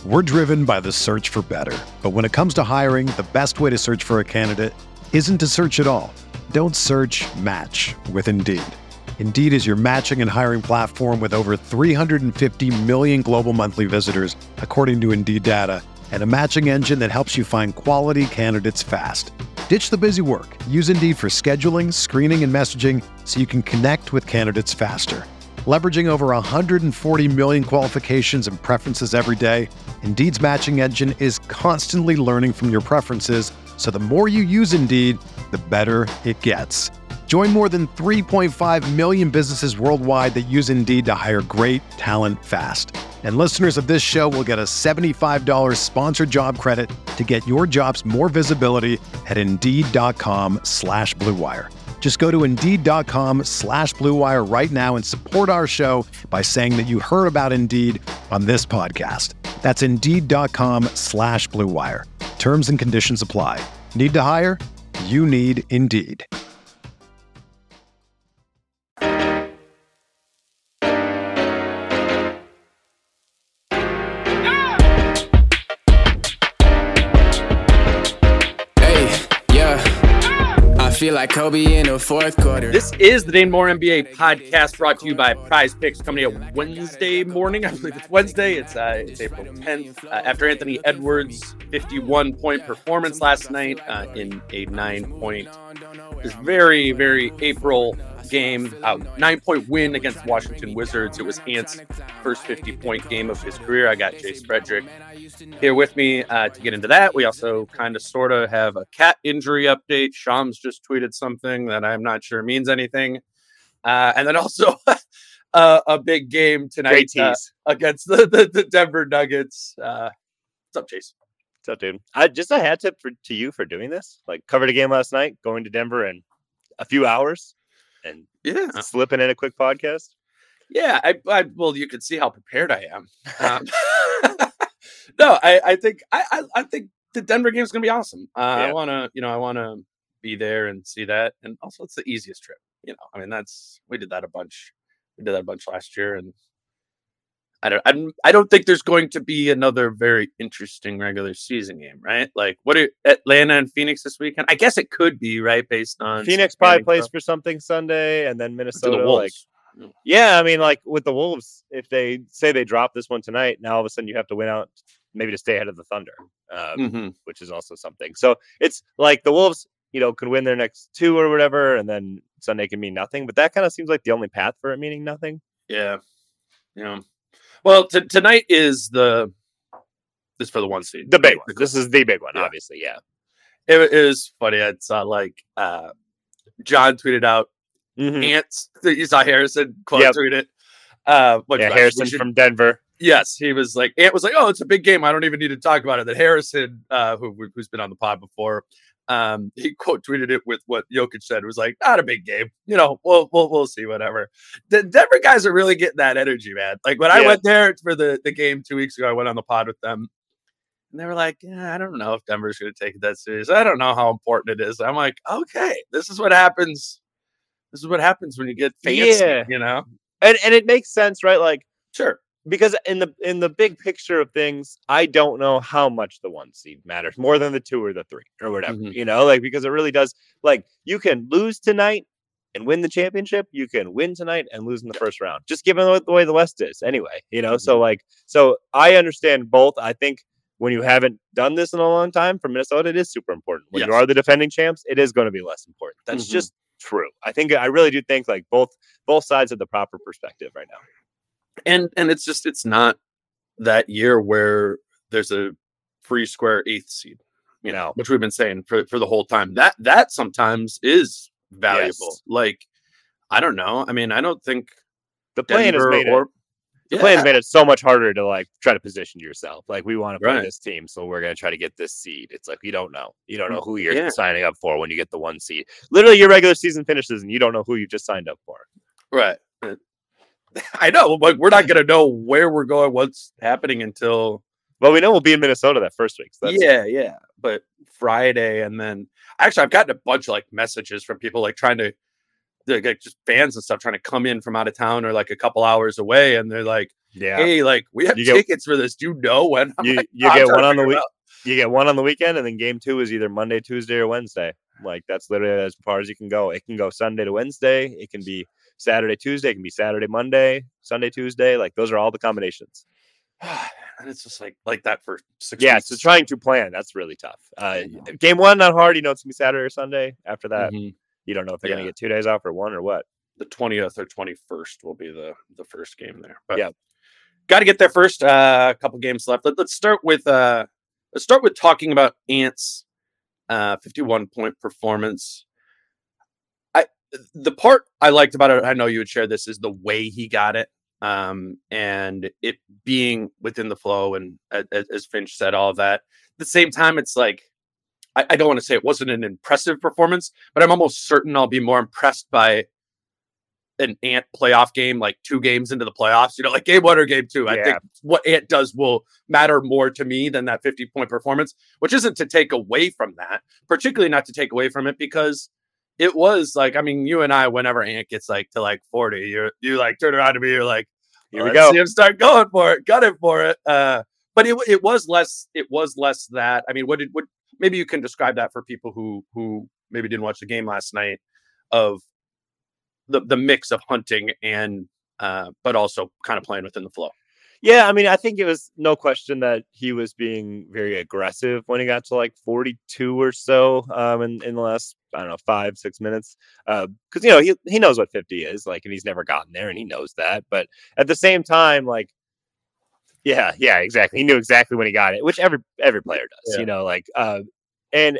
We're driven by the search for better. But when it comes to hiring, the best way to search for a candidate isn't to search at all. Don't search, match with Indeed. Indeed is your matching and hiring platform with over 350 million global monthly visitors, according to Indeed data, and a matching engine that helps you find quality candidates fast. Ditch the busy work. Use Indeed for scheduling, screening, and messaging so you can connect with candidates faster. Leveraging over 140 million qualifications and preferences every day, Indeed's matching engine is constantly learning from your preferences, so the more you use Indeed, the better it gets. Join more than 3.5 million businesses worldwide that use Indeed to hire great talent fast. And listeners of this show will get a $75 sponsored job credit to get your jobs more visibility at Indeed.com/Blue Wire. Just go to Indeed.com/Blue Wire right now and support our show by saying that you heard about Indeed on this podcast. That's Indeed.com/Blue Wire. Terms and conditions apply. Need to hire? You need Indeed. Feel like Kobe in the fourth quarter. This is the Dane Moore NBA podcast brought to you by Prize Picks, coming out Wednesday morning. I believe it's Wednesday. It's April 10th. After Anthony Edwards' 51-point performance last night in a 9-point, this very, very April game, 9-point win against the Washington Wizards. It was Ant's first 50-point game of his career. I got Jace Frederick here with me to get into that. We also kind of sort of have a cat injury update. Shams just tweeted something that I'm not sure means anything. And then also a big game tonight against the Denver Nuggets. What's up, Chase? What's up, dude? Just a hat tip to you for doing this. Like, covered a game last night, going to Denver in a few hours and slipping in a quick podcast. Yeah, well, you can see how prepared I am. No, I think the Denver game is going to be awesome. I want to be there and see that, and also it's the easiest trip. I mean, we did that a bunch. We did that a bunch last year, and I don't think there's going to be another very interesting regular season game, right? Like, what are Atlanta and Phoenix this weekend? I guess it could be, right, based on Phoenix probably plays for something Sunday, and then Minnesota. The Wolves. Yeah, I mean, like with the Wolves, if they say they drop this one tonight, now all of a sudden you have to win out, maybe to stay ahead of the Thunder, which is also something. So it's like the Wolves, could win their next two or whatever, and then Sunday can mean nothing. But that kind of seems like the only path for it meaning nothing. Yeah. Well, tonight is for the one seed. The big one. This is the big one, obviously. Yeah. It is funny. I saw John tweeted out Ants. You saw Harrison quote tweet it. Harrison from Denver. Yes, he was like, Ant was like, "Oh, it's a big game. I don't even need to talk about it." Then Harrison, who's been on the pod before, he quote tweeted it with what Jokic said. It was like, "Not a big game. We'll see. Whatever." The Denver guys are really getting that energy, man. Like when I went there for the game 2 weeks ago, I went on the pod with them, and they were like, "Yeah, I don't know if Denver's going to take it that serious. I don't know how important it is." I'm like, "Okay, this is what happens. This is what happens when you get fancy, And it makes sense, right? Like, sure. Because in the big picture of things, I don't know how much the one seed matters more than the 2 or the 3 or whatever, because it really does. Like, you can lose tonight and win the championship. You can win tonight and lose in the first round, just given the way the West is anyway, so I understand both. I think when you haven't done this in a long time for Minnesota, it is super important. When you are the defending champs, it is going to be less important. That's just true. I really do think like both sides have the proper perspective right now. And it's not that year where there's a free square 8th seed, which we've been saying for the whole time. That sometimes is valuable. Yes. Like, I don't know. I mean, I don't think the plan has made it so much harder to like try to position yourself. Like, we want to play this team, so we're going to try to get this seed. It's like, you don't know who you're signing up for when you get the 1 seed. Literally, your regular season finishes and you don't know who you just signed up for. Right. I know, but we're not going to know where we're going, what's happening until. Well, we know we'll be in Minnesota that first week. So yeah. But Friday, and then actually, I've gotten a bunch of like messages from people like trying to, just fans and stuff trying to come in from out of town or like a couple hours away, and they're like, hey, like we have tickets for this. Do you know when? You get one on the week. You get one on the weekend, and then game 2 is either Monday, Tuesday, or Wednesday. Like that's literally as far as you can go. It can go Sunday to Wednesday. It can be Saturday, Tuesday. It can be Saturday, Monday, Sunday, Tuesday. Like those are all the combinations. And it's just like that for 6 weeks. So trying to plan, that's really tough. Game 1, not hard. You know it's gonna be Saturday or Sunday. After that, you don't know if they're gonna get 2 days off or 1 or what. The 20th or 21st will be the first game there. But yeah, got to get there first. A couple games left. Let's start with talking about Ant's 51-point performance. The part I liked about it, I know you would share this, is the way he got it. And it being within the flow, and as Finch said, all of that. At the same time, it's like I don't want to say it wasn't an impressive performance, but I'm almost certain I'll be more impressed by an Ant playoff game, like 2 games into the playoffs, like game 1 or game 2. I think what Ant does will matter more to me than that 50-point performance, which isn't to take away from that, particularly not to take away from it, because it was like, I mean, you and I, whenever Ant gets like to like 40, you like turn around to me, you're like, here we go. See him start going for it, got it for it. But it was less that. I mean, what maybe you can describe that for people who maybe didn't watch the game last night, of the mix of hunting and but also kind of playing within the flow. Yeah, I mean, I think it was no question that he was being very aggressive when he got to like 42 or so in the last, I don't know, 5-6 minutes. Because, he knows what 50 is, like, and he's never gotten there, and he knows that. But at the same time, like, yeah, exactly. He knew exactly when he got it, which every player does, and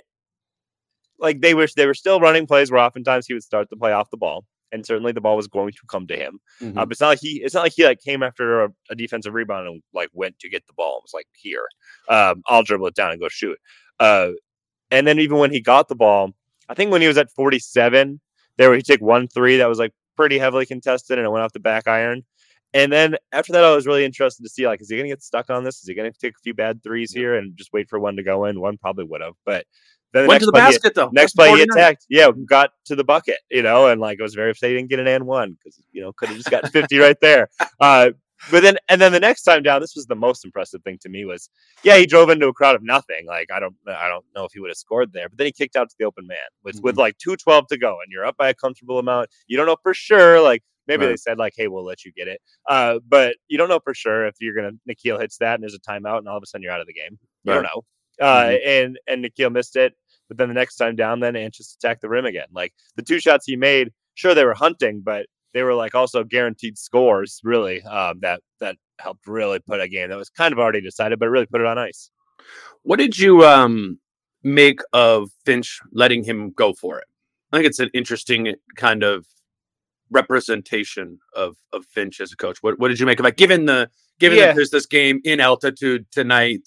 like they were still running plays where oftentimes he would start the play off the ball. And certainly the ball was going to come to him. But it's not like he like came after a defensive rebound and like went to get the ball and was like, here, I'll dribble it down and go shoot. And then even when he got the ball, I think when he was at 47, he took 1 3 that was like pretty heavily contested, and it went off the back iron. And then after that, I was really interested to see, like, is he going to get stuck on this? Is he going to take a few bad threes here and just wait for one to go in? One probably would have, but then went to the basket though. Next play he attacked. Yeah, got to the bucket, and like it was very upset he didn't get an and one, because could have just got 50 right there. But then the next time down, this was the most impressive thing to me was, he drove into a crowd of nothing. Like I don't know if he would have scored there, but then he kicked out to the open man with like 2:12 to go, and you're up by a comfortable amount. You don't know for sure, like maybe they said like, hey, we'll let you get it, but you don't know for sure if Nickeil hits that and there's a timeout and all of a sudden you're out of the game. You don't know. And Nickeil missed it. But then the next time down, then Ant just attacked the rim again. Like the 2 shots he made, sure they were hunting, but they were like also guaranteed scores. Really, that helped really put a game that was kind of already decided, but really put it on ice. What did you make of Finch letting him go for it? I think it's an interesting kind of representation of Finch as a coach. What did you make of it? Given that there's this game in altitude tonight,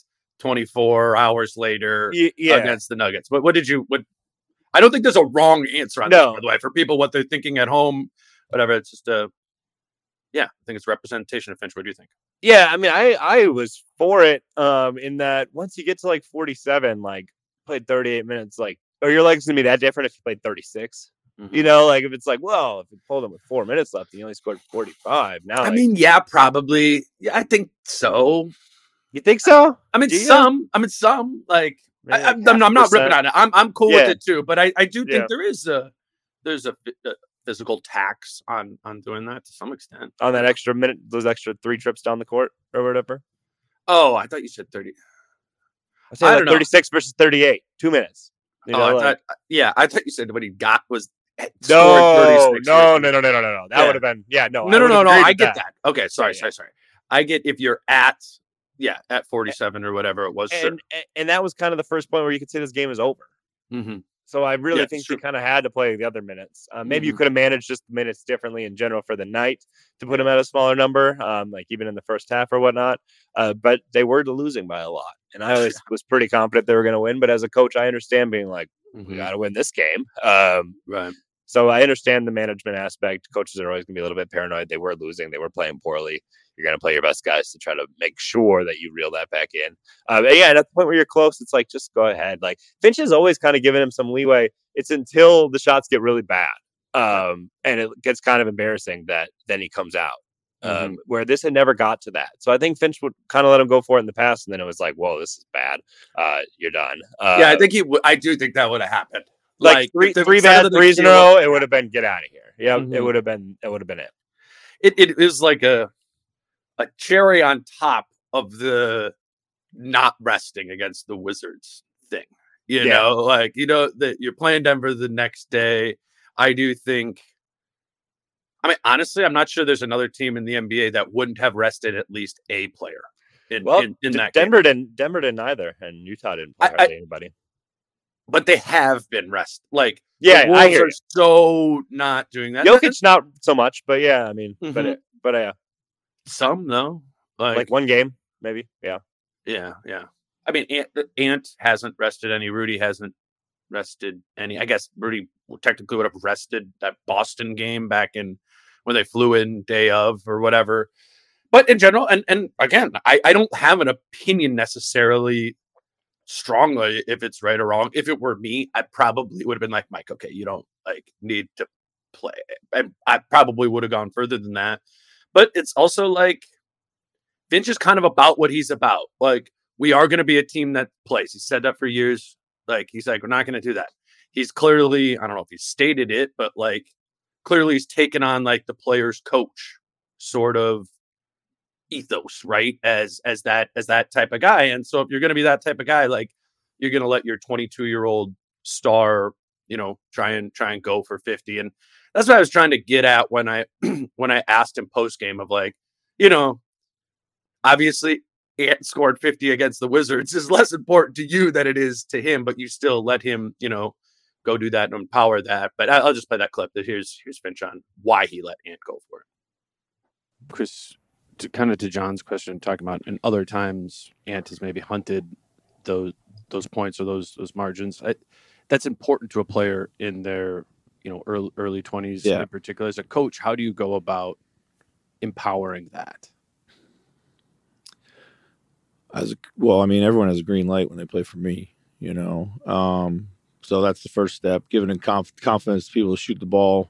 24 hours later against the Nuggets. But what I don't think there's a wrong answer on that, by the way, for people, what they're thinking at home, whatever. It's just I think it's representation of Finch. What do you think? Yeah, I mean, I was for it in that once you get to like 47, like played 38 minutes, like, are your legs going to be that different if you played 36? Like if it's like, well, if you pulled him with 4 minutes left and you only scored 45 now. I mean, probably. Yeah, I think so. You think so? I mean, some. Like, I'm not ripping on it. I'm cool with it too. But I do think there's a physical tax on doing that to some extent. On that extra minute, those extra 3 trips down the court or whatever. Oh, I thought you said 30. I don't know. 36 versus 38, 2 minutes. I thought you said what he got was. No. That would have been no. I get that. Okay, sorry. I get if you're at 47 or whatever it was. And that was kind of the first point where you could say this game is over. So I really think they kind of had to play the other minutes. Maybe you could have managed just the minutes differently in general for the night to put them at a smaller number, like even in the first half or whatnot. But they were losing by a lot. And I always was pretty confident they were going to win. But as a coach, I understand being like, we got to win this game. Right. So I understand the management aspect. Coaches are always going to be a little bit paranoid. They were losing. They were playing poorly. You're going to play your best guys to try to make sure that you reel that back in. And at the point where you're close, it's like, just go ahead. Like Finch has always kind of given him some leeway. It's until the shots get really bad. And it gets kind of embarrassing that then he comes out. where this had never got to that. So I think Finch would kind of let him go for it in the past, and then it was like, whoa, this is bad. You're done. Yeah, I think he would. I do think that would have happened. Like three bad threes in a row, it would have been get out of here. Yeah, it would have been it. It is like a cherry on top of the not resting against the Wizards thing. You know, like, that you're playing Denver the next day. I do think, I mean, honestly, I'm not sure there's another team in the NBA that wouldn't have rested at least a player in that Denver game. Denver didn't either, and Utah didn't play hardly anybody. But they have been rested. Like, the Wolves are so not doing that. Jokic not so much, but yeah, I mean, but some though, like one game maybe, yeah. I mean, Ant hasn't rested any. Rudy hasn't rested any. I guess Rudy technically would have rested that Boston game back in when they flew in day of or whatever. But in general, and again, I don't have an opinion necessarily strongly if it's right or wrong. If it were me, I probably would have been like, Mike, okay, you don't need to play. And I probably would have gone further than that. But it's also like Finch is kind of about what he's about. Like, we are going to be a team that plays. He said that for years. Like, he's like, we're not going to do that. He's clearly, I don't know if he stated it, but like, clearly he's taken on like the player's coach sort of ethos, right? As that type of guy. And so if you're going to be that type of guy, like, you're going to let your 22-year-old star, try and go for 50. And that's what I was trying to get at when I asked him post game of like, obviously Ant scored 50 against the Wizards is less important to you than it is to him, but you still let him, go do that and empower that. But I'll just play that clip. That here's Finch on why he let Ant go for it. Chris, to John's question, talking about in other times Ant has maybe hunted those points or those margins. That's important to a player in their early 20s in particular. As a coach, how do you go about empowering that? Everyone has a green light when they play for me, so that's the first step, giving them confidence to people to shoot the ball.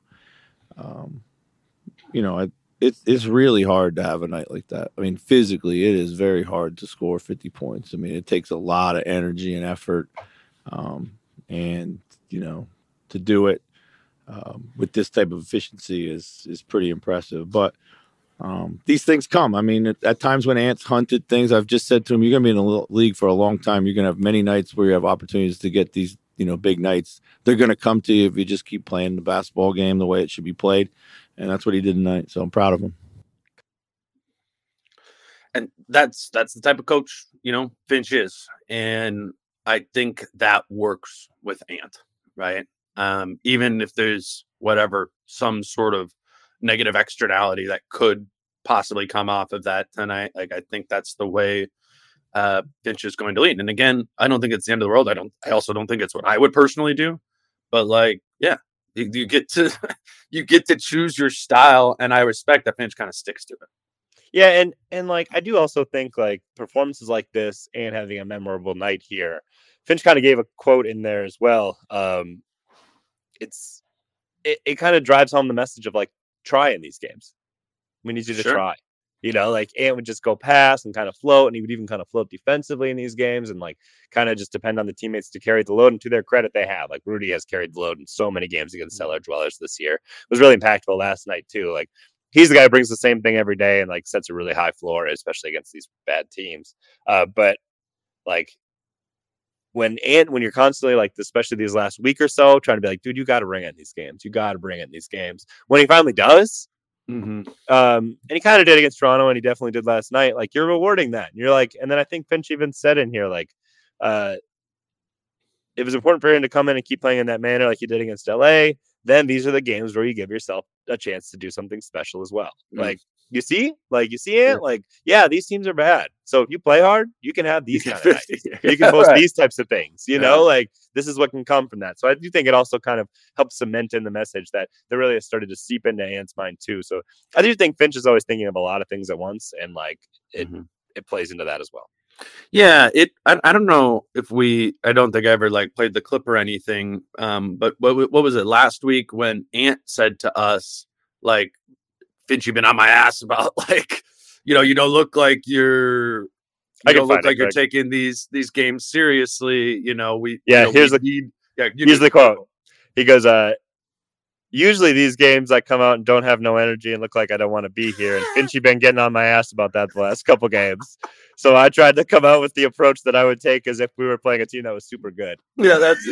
It's really hard to have a night like that. I mean, physically, it is very hard to score 50 points. I mean, it takes a lot of energy and effort, and to do it with this type of efficiency is pretty impressive. But these things come. I mean, at times when Ant's hunted things, I've just said to him, you're going to be in the league for a long time. You're going to have many nights where you have opportunities to get these, big nights. They're going to come to you if you just keep playing the basketball game the way it should be played. And that's what he did tonight. So I'm proud of him. And that's the type of coach, Finch is. And I think that works with Ant, right? Even if there's some sort of negative externality that could possibly come off of that tonight. Like, I think that's the way Finch is going to lead. And again, I don't think it's the end of the world. I also don't think it's what I would personally do, but you get to choose your style. And I respect that Finch kind of sticks to it. Yeah. And I do also think performances like this and having a memorable night here, Finch kind of gave a quote in there as well. It kind of drives home the message of try in these games. We need you to try. Ant would just go pass and kind of float, and he would even kind of float defensively in these games and kind of just depend on the teammates to carry the load. And to their credit, they have. Rudy has carried the load in so many games against Cellar Dwellers this year. It was really impactful last night too. He's the guy who brings the same thing every day and sets a really high floor, especially against these bad teams. But when you're constantly especially these last week or so, trying to be dude, you got to bring it in these games. You got to bring it in these games. When he finally does, and he kind of did against Toronto, and he definitely did last night. You're rewarding that. And you're and then I think Finch even said in here, it was important for him to come in and keep playing in that manner like he did against LA. Then these are the games where you give yourself a chance to do something special as well. You see it? Yeah, these teams are bad. So if you play hard, you can have these kind of nights. You can post these types of things, this is what can come from that. So I do think it also kind of helps cement in the message that really has started to seep into Ant's mind too. So I do think Finch is always thinking of a lot of things at once, and it plays into that as well. Yeah, I don't know if I don't think I ever played the clip or anything. But what was it last week when Ant said to us, Finch, you've been on my ass about like, you don't look like you're taking these games seriously. Here's the quote. He goes, usually these games I come out and don't have no energy and look like I don't want to be here. And Finchy been getting on my ass about that the last couple games. So I tried to come out with the approach that I would take as if we were playing a team that was super good. Yeah, that's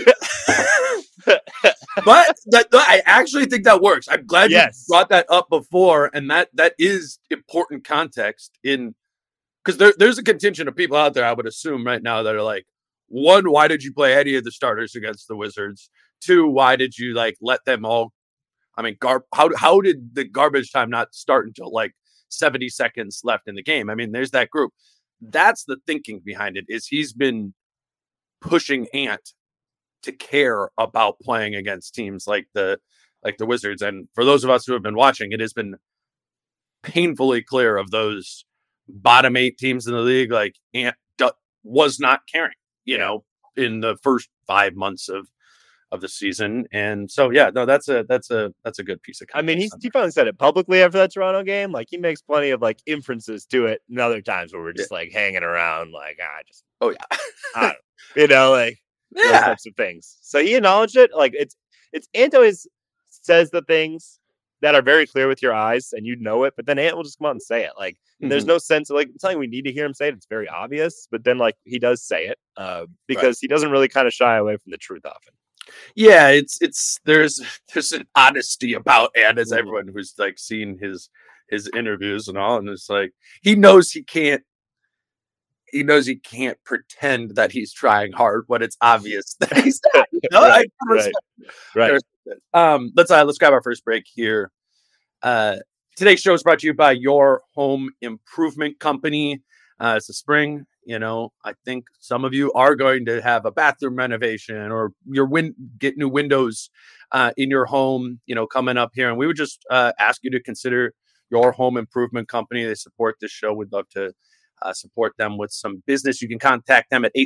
but I actually think that works. I'm glad you brought that up before, and that is important context because there's a contingent of people out there, I would assume right now, that are like, one, why did you play any of the starters against the Wizards? Two, why did you like let them all? I mean, how did the garbage time not start until like 70 seconds left in the game? I mean, there's that group. That's the thinking behind it. Is he's been pushing Ant to care about playing against teams like the Wizards. And for those of us who have been watching, it has been painfully clear of those bottom 8 teams in the league. Like Ant was not caring, in the first 5 months of the season. And so, that's a good piece of content. I mean, he finally said it publicly after that Toronto game. Like, he makes plenty of like inferences to it. And other times where we're just like hanging around, like, I don't, those types of things. So he acknowledged it. Like, it's Ant always says the things that are very clear with your eyes and it, but then Ant will just come out and say it. Like, there's no sense of like something we need to hear him say it. It's very obvious, but then like he does say it because he doesn't really kind of shy away from the truth often. Yeah, there's an honesty about Ant, as everyone who's like seen his interviews and all, and it's like he knows he can't pretend that he's trying hard when it's obvious that he's not. Right. Let's grab our first break here. Today's show is brought to you by Your Home Improvement Company. It's the spring. I think some of you are going to have a bathroom renovation or get new windows in your home, coming up here. And we would just ask you to consider Your Home Improvement Company. They support this show. We'd love to support them with some business. You can contact them at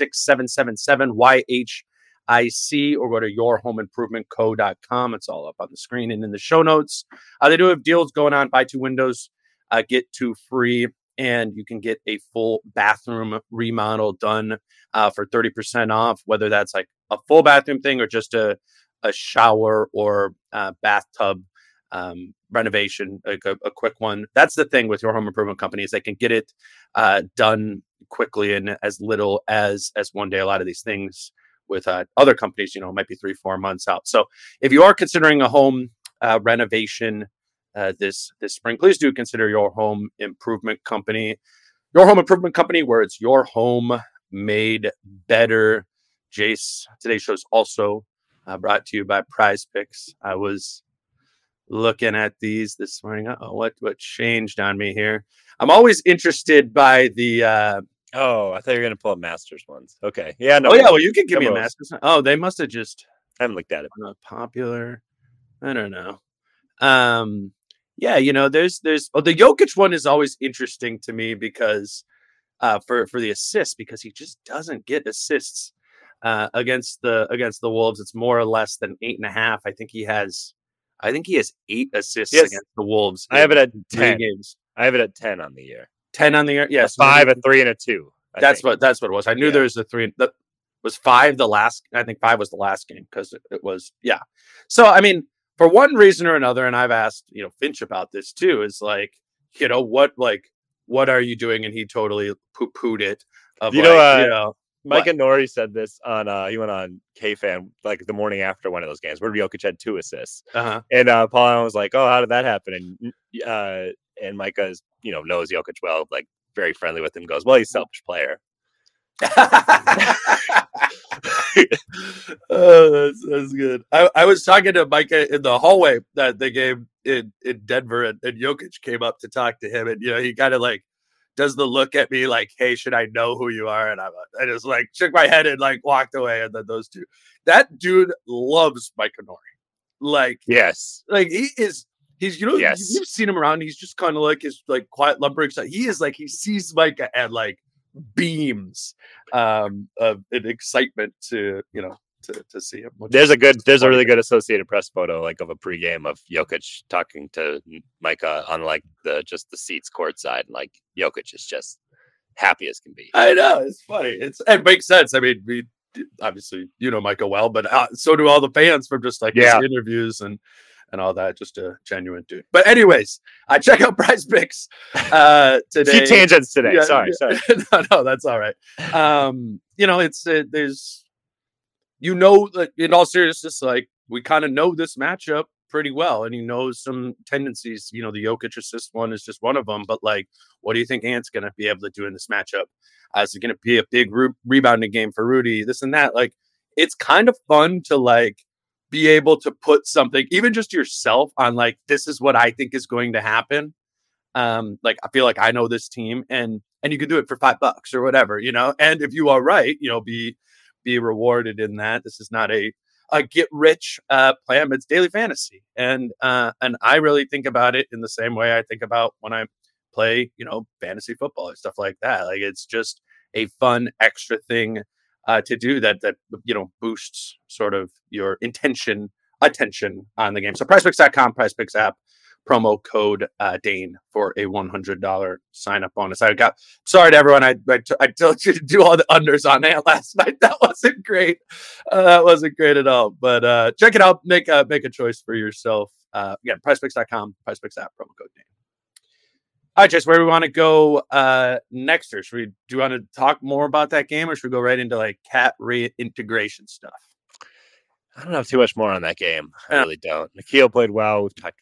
866-777-YHIC or go to yourhomeimprovementco.com. It's all up on the screen and in the show notes. They do have deals going on. Buy 2 windows, get 2 free. And you can get a full bathroom remodel done for 30% off, whether that's like a full bathroom thing or just a shower or bathtub renovation, like a quick one. That's the thing with Your Home Improvement Company, is they can get it done quickly in as little as one day. A lot of these things with other companies, might be 3-4 months out. So if you are considering a home renovation this spring, please do consider Your Home Improvement Company. Your Home Improvement Company, where it's your home made better. Jace, today's show is also brought to you by Prize Picks. I was looking at these this morning. What changed on me here? I'm always interested by the I thought you were gonna pull up Masters ones. Okay. Yeah, no. Oh yeah, well, you can give me a Masters. Oh, they must have just I haven't looked at it. Popular. I don't know. There's the Jokic one is always interesting to me because for the assists, because he just doesn't get assists against the Wolves. It's more or less than 8.5. I think he has 8 assists against the Wolves. I have it at 10 games. I have it at 10 on the year. 10 on the year. Yes. 5, a 3, and a 2. That's what it was. I knew there was a 3. That was 5 the last. I think 5 was the last game because it was. Yeah. So I mean, for one reason or another, and I've asked, Finch about this too, is like, what are you doing? And he totally poo-pooed it. Micah Nori said this on, he went on K-Fan like the morning after one of those games where Jokic had 2 assists. And Paul Allen was like, oh, how did that happen? And Micah knows Jokic well, like very friendly with him, goes, well, he's a selfish player. Oh, that's good. I was talking to Micah in the hallway that the game in Denver, and Jokic came up to talk to him, and he kind of like does the look at me like, hey, should I know who you are? And I just like shook my head and like walked away. And then those two, that dude loves Micah Nori. Like, yes, like he's you've seen him around. He's just kind of like his like quiet lumbering side. He is like, he sees Micah and like beams of an excitement to to see him. There's a really good Associated Press photo like of a pregame of Jokic talking to Micah on like the seats courtside, and like Jokic is just happy as can be. I know, it's funny. It makes sense. I mean, we obviously Micah well, but so do all the fans from just like his interviews and all that. Just a genuine dude. But anyways, I check out Prize Picks today. Few tangents today. Yeah, sorry. No, that's all right. It's there's like, in all seriousness, like we kind of know this matchup pretty well, and he knows some tendencies. The Jokic assist one is just one of them. But like, what do you think Ant's going to be able to do in this matchup? Is it going to be a big rebounding game for Rudy? This and that. Like, it's kind of fun to like be able to put something, even just yourself, on like, this is what I think is going to happen. Like, I feel like I know this team, and you can do it for $5 or whatever, And if you are right, be rewarded in that. This is not a get rich plan. It's daily fantasy, and I really think about it in the same way I think about when I play, fantasy football or stuff like that. Like, it's just a fun extra thing to do that boosts sort of your attention on the game. So PrizePicks.com, PrizePicks app, promo code Dane for a $100 sign up bonus. Sorry to everyone. I told you to do all the unders on Ant last night. That wasn't great. That wasn't great at all. But check it out. Make a choice for yourself. Again, PrizePicks.com, PrizePicks app, promo code Dane. All right, Chase, where do we want to go next? Or do you want to talk more about that game, or should we go right into like cat reintegration stuff? I don't have too much more on that game. I really don't. Nickeil played well. We've talked,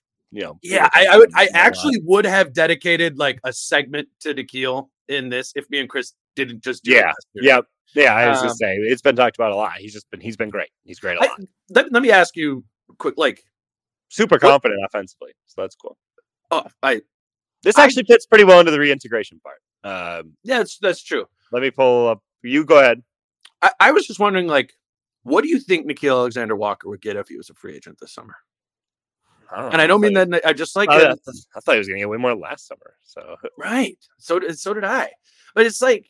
I actually would have dedicated like a segment to Nickeil in this if me and Chris didn't just do it. Yeah. I was gonna say it's been talked about a lot. He's been great. He's great a lot. Let me ask you quick, like, super confident offensively, so that's cool. This actually fits pretty well into the reintegration part. Yeah, that's true. Let me pull up. You go ahead. I was just wondering, like, what do you think Nickeil Alexander-Walker would get if he was a free agent this summer? I don't mean that. I just like. I thought he was going to get way more last summer. So right. So did I. But it's like,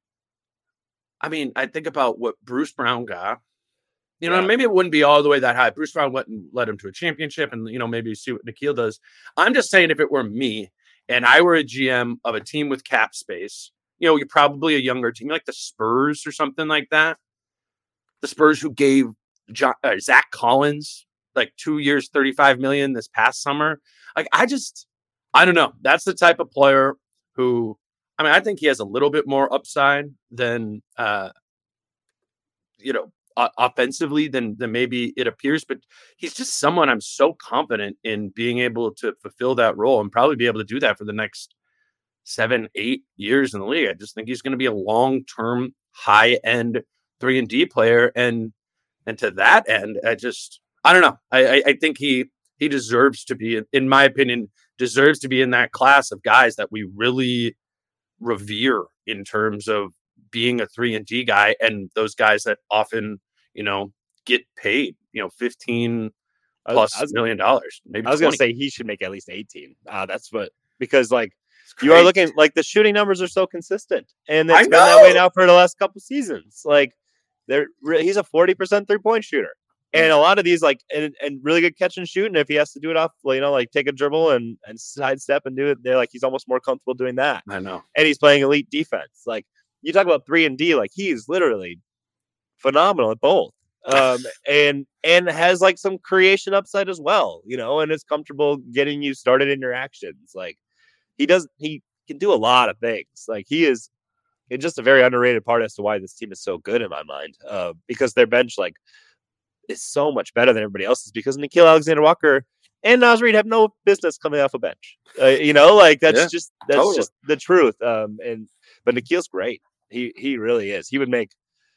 I mean, I think about what Bruce Brown got. Maybe it wouldn't be all the way that high. Bruce Brown went and led him to a championship, and maybe see what Nickeil does. I'm just saying, if it were me and I were a GM of a team with cap space, you're probably a younger team, like the Spurs or something like that. The Spurs who gave Zach Collins like 2 years, $35 million this past summer. Like, I don't know. That's the type of player who, I think he has a little bit more upside than, offensively than maybe it appears, but he's just someone I'm so confident in being able to fulfill that role and probably be able to do that for the next 7-8 years in the league. I just think he's going to be a long-term, high-end 3-and-D player. And to that end, I don't know. I think he deserves to be, in my opinion, deserves to be in that class of guys that we really revere in terms of being a 3-and-D guy, and those guys that often, get paid, $15+ million. Maybe I was going to say he should make at least 18. Because like you are looking, like the shooting numbers are so consistent, and it's been that way now for the last couple seasons. Like he's a 40% 3-point shooter. And a lot of these, like, and really good catch and shoot. And if he has to do it off, like take a dribble and sidestep and do it, they're like, he's almost more comfortable doing that. I know. And he's playing elite defense. Like, you talk about 3-and-D, like he's literally phenomenal at both. And has like some creation upside as well, and is comfortable getting you started in your actions. Like he can do a lot of things. Like it's just a very underrated part as to why this team is so good in my mind. Because their bench, like, is so much better than everybody else's, because Nickeil Alexander-Walker and Naz Reid have no business coming off a bench. That's just the truth. But Nickeil's great. He really is. He would make,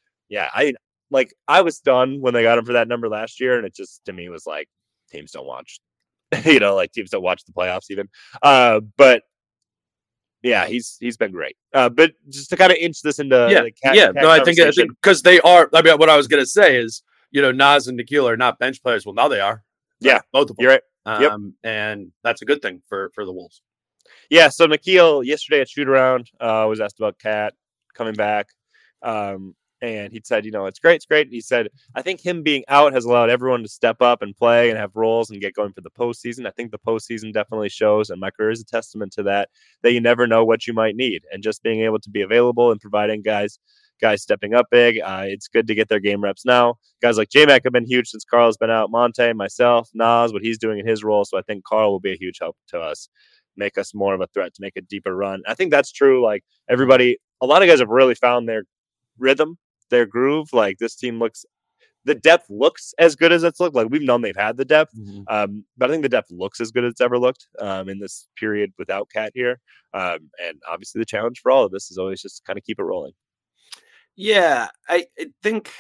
I was stunned when they got him for that number last year, and it just to me was like, teams don't watch, teams don't watch the playoffs even. But yeah, he's been great. But just to kind of inch this into I think because they are. I mean, what I was gonna say is, Naz and Nickeil are not bench players. Well, now they are. Yeah, both of them. You're right. And that's a good thing for the Wolves. Yeah. So Nickeil yesterday at shoot around was asked about Cat coming back. And he said, it's great. And he said, I think him being out has allowed everyone to step up and play and have roles and get going for the postseason. I think the postseason definitely shows, and my career is a testament to that you never know what you might need. And just being able to be available and providing guys stepping up big, it's good to get their game reps now. Guys like J-Mac have been huge since Carl's been out. Monte, myself, Nas, what he's doing in his role. So I think Carl will be a huge help to us, make us more of a threat to make a deeper run. I think that's true. Like everybody, a lot of guys have really found their rhythm, their groove. Like this team the depth looks as good as it's looked. Like we've known they've had the depth, but I think the depth looks as good as it's ever looked in this period without Cat here. And obviously the challenge for all of this is always just kind of keep it rolling. Yeah, I think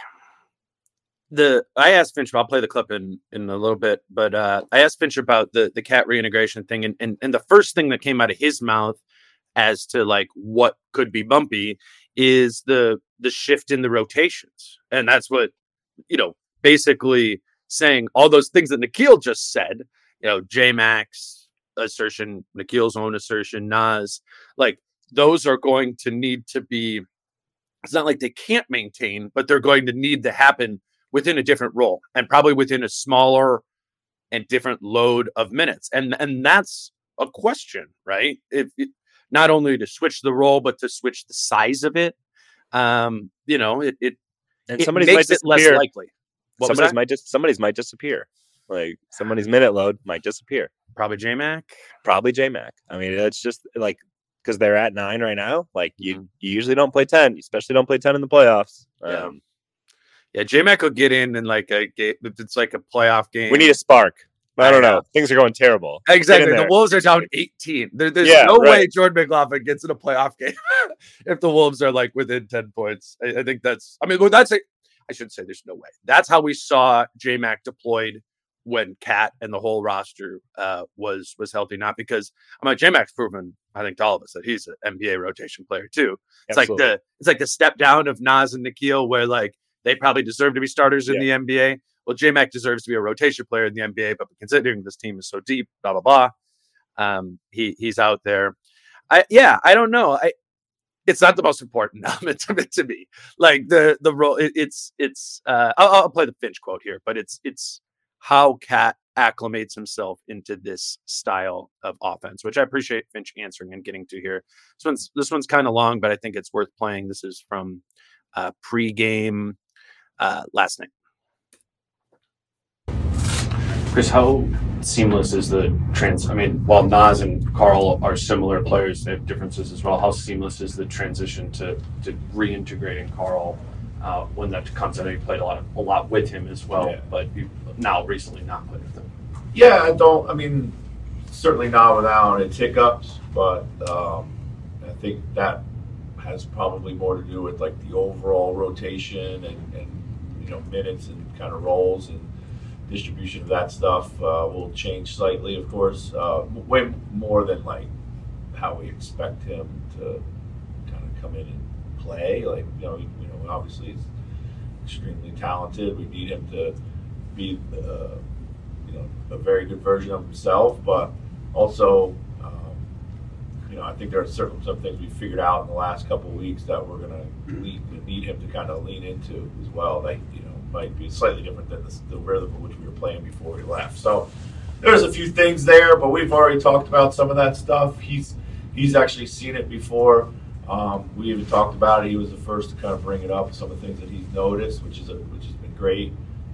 I asked Finch, I'll play the clip in a little bit, but I asked Finch about the Cat reintegration thing, and the first thing that came out of his mouth as to like what could be bumpy is the shift in the rotations. And that's what, basically saying all those things that Nikhil just said, J-Mac's assertion, Nikhil's own assertion, Nas, like those are going to need to be, it's not like they can't maintain, but they're going to need to happen within a different role and probably within a smaller and different load of minutes. And that's a question, right? Not only to switch the role, but to switch the size of it. And somebody makes it less likely. Somebody's might disappear. Like somebody's minute load might disappear. Probably J-Mac. I mean, it's just like, because they're at 9 right now. Like you usually don't play 10, you especially don't play 10 in the playoffs. Yeah, J-Mac will get in like a game. It's like a playoff game. We need a spark. I don't know. Things are going terrible. Exactly. The Wolves are down 18. There's no way Jordan McLaughlin gets in a playoff game if the Wolves are like within 10 points. I think that's. I mean, I should say there's no way. That's how we saw J-Mac deployed when Cat and the whole roster was healthy. Not because J-Mac's proven, I think, to all of us that he's an NBA rotation player too. It's like the step down of Nas and Nikhil, where like they probably deserve to be starters in the NBA. Well, J-Mac deserves to be a rotation player in the NBA, but considering this team is so deep, blah blah blah, he's out there. I don't know. It's not the most important element of it to me. Like the role, I'll play the Finch quote here, but it's how Cat acclimates himself into this style of offense, which I appreciate Finch answering and getting to here. This one's kind of long, but I think it's worth playing. This is from pregame last night. Chris, how seamless is the I mean, while Nas and Carl are similar players, they have differences as well. How seamless is the transition to reintegrating Carl when that comes? I know you played a lot with him as well, but you now recently not played with him. Yeah, certainly not without its hiccups, but I think that has probably more to do with like the overall rotation and minutes and kind of roles and distribution of that stuff will change slightly, of course, way more than like how we expect him to kind of come in and play. Like obviously he's extremely talented. We need him to be a very good version of himself, but also I think there are some things we figured out in the last couple of weeks that we're going to need him to kind of lean into as well. Like might be slightly different than the rhythm in which we were playing before he left. So there's a few things there, but we've already talked about some of that stuff. He's actually seen it before. We even talked about it. He was the first to kind of bring it up, some of the things that he's noticed, which has been great.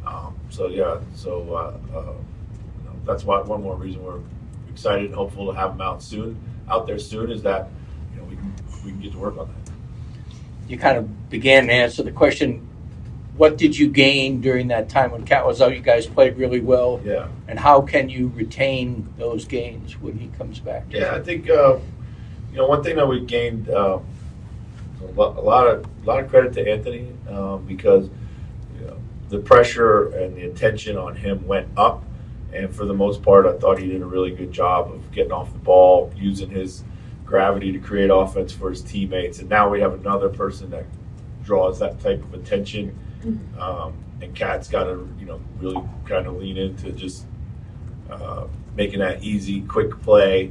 That's why one more reason we're excited and hopeful to have him out there soon is that we can get to work on that. You kind of began to answer the question. What did you gain during that time when Cat was out? You guys played really well. Yeah. And how can you retain those gains when he comes back? Yeah, I think one thing that we gained a lot of credit to Anthony because the pressure and the attention on him went up, and for the most part, I thought he did a really good job of getting off the ball, using his gravity to create offense for his teammates, and now we have another person that draws that type of attention. And Cat's got to, really kind of lean into just making that easy, quick play.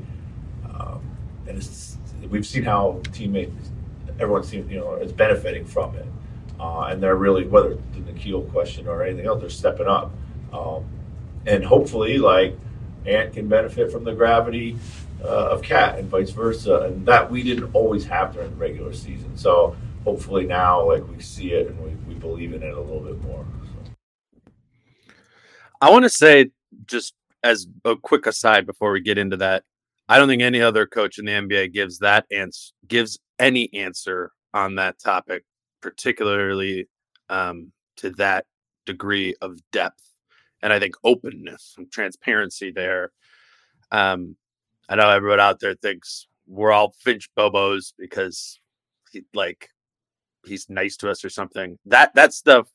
And we've seen how everyone's seen, is benefiting from it. and they're really, whether it's the Nikhil question or anything else, they're stepping up. And hopefully, like, Ant can benefit from the gravity of Cat and vice versa, and that we didn't always have during the regular season. So hopefully now, like, we see it and we believe in it a little bit more. So. I want to say, just as a quick aside before we get into that, I don't think any other coach in the NBA gives any answer on that topic, particularly to that degree of depth. And I think openness and transparency there. I know everyone out there thinks we're all Finch Bobos because he's nice to us or something. That stuff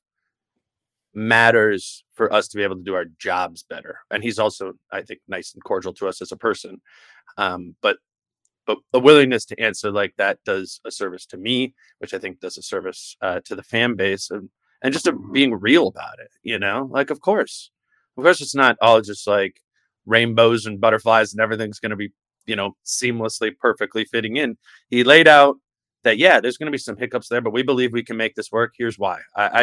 matters for us to be able to do our jobs better. And he's also, I think, nice and cordial to us as a person. But the willingness to answer like that does a service to me, which I think does a service to the fan base, and just being real about it. You know, like, of course it's not all just like rainbows and butterflies and everything's going to be, you know, seamlessly, perfectly fitting in. He laid out that, yeah, there's going to be some hiccups there, but we believe we can make this work. Here's why.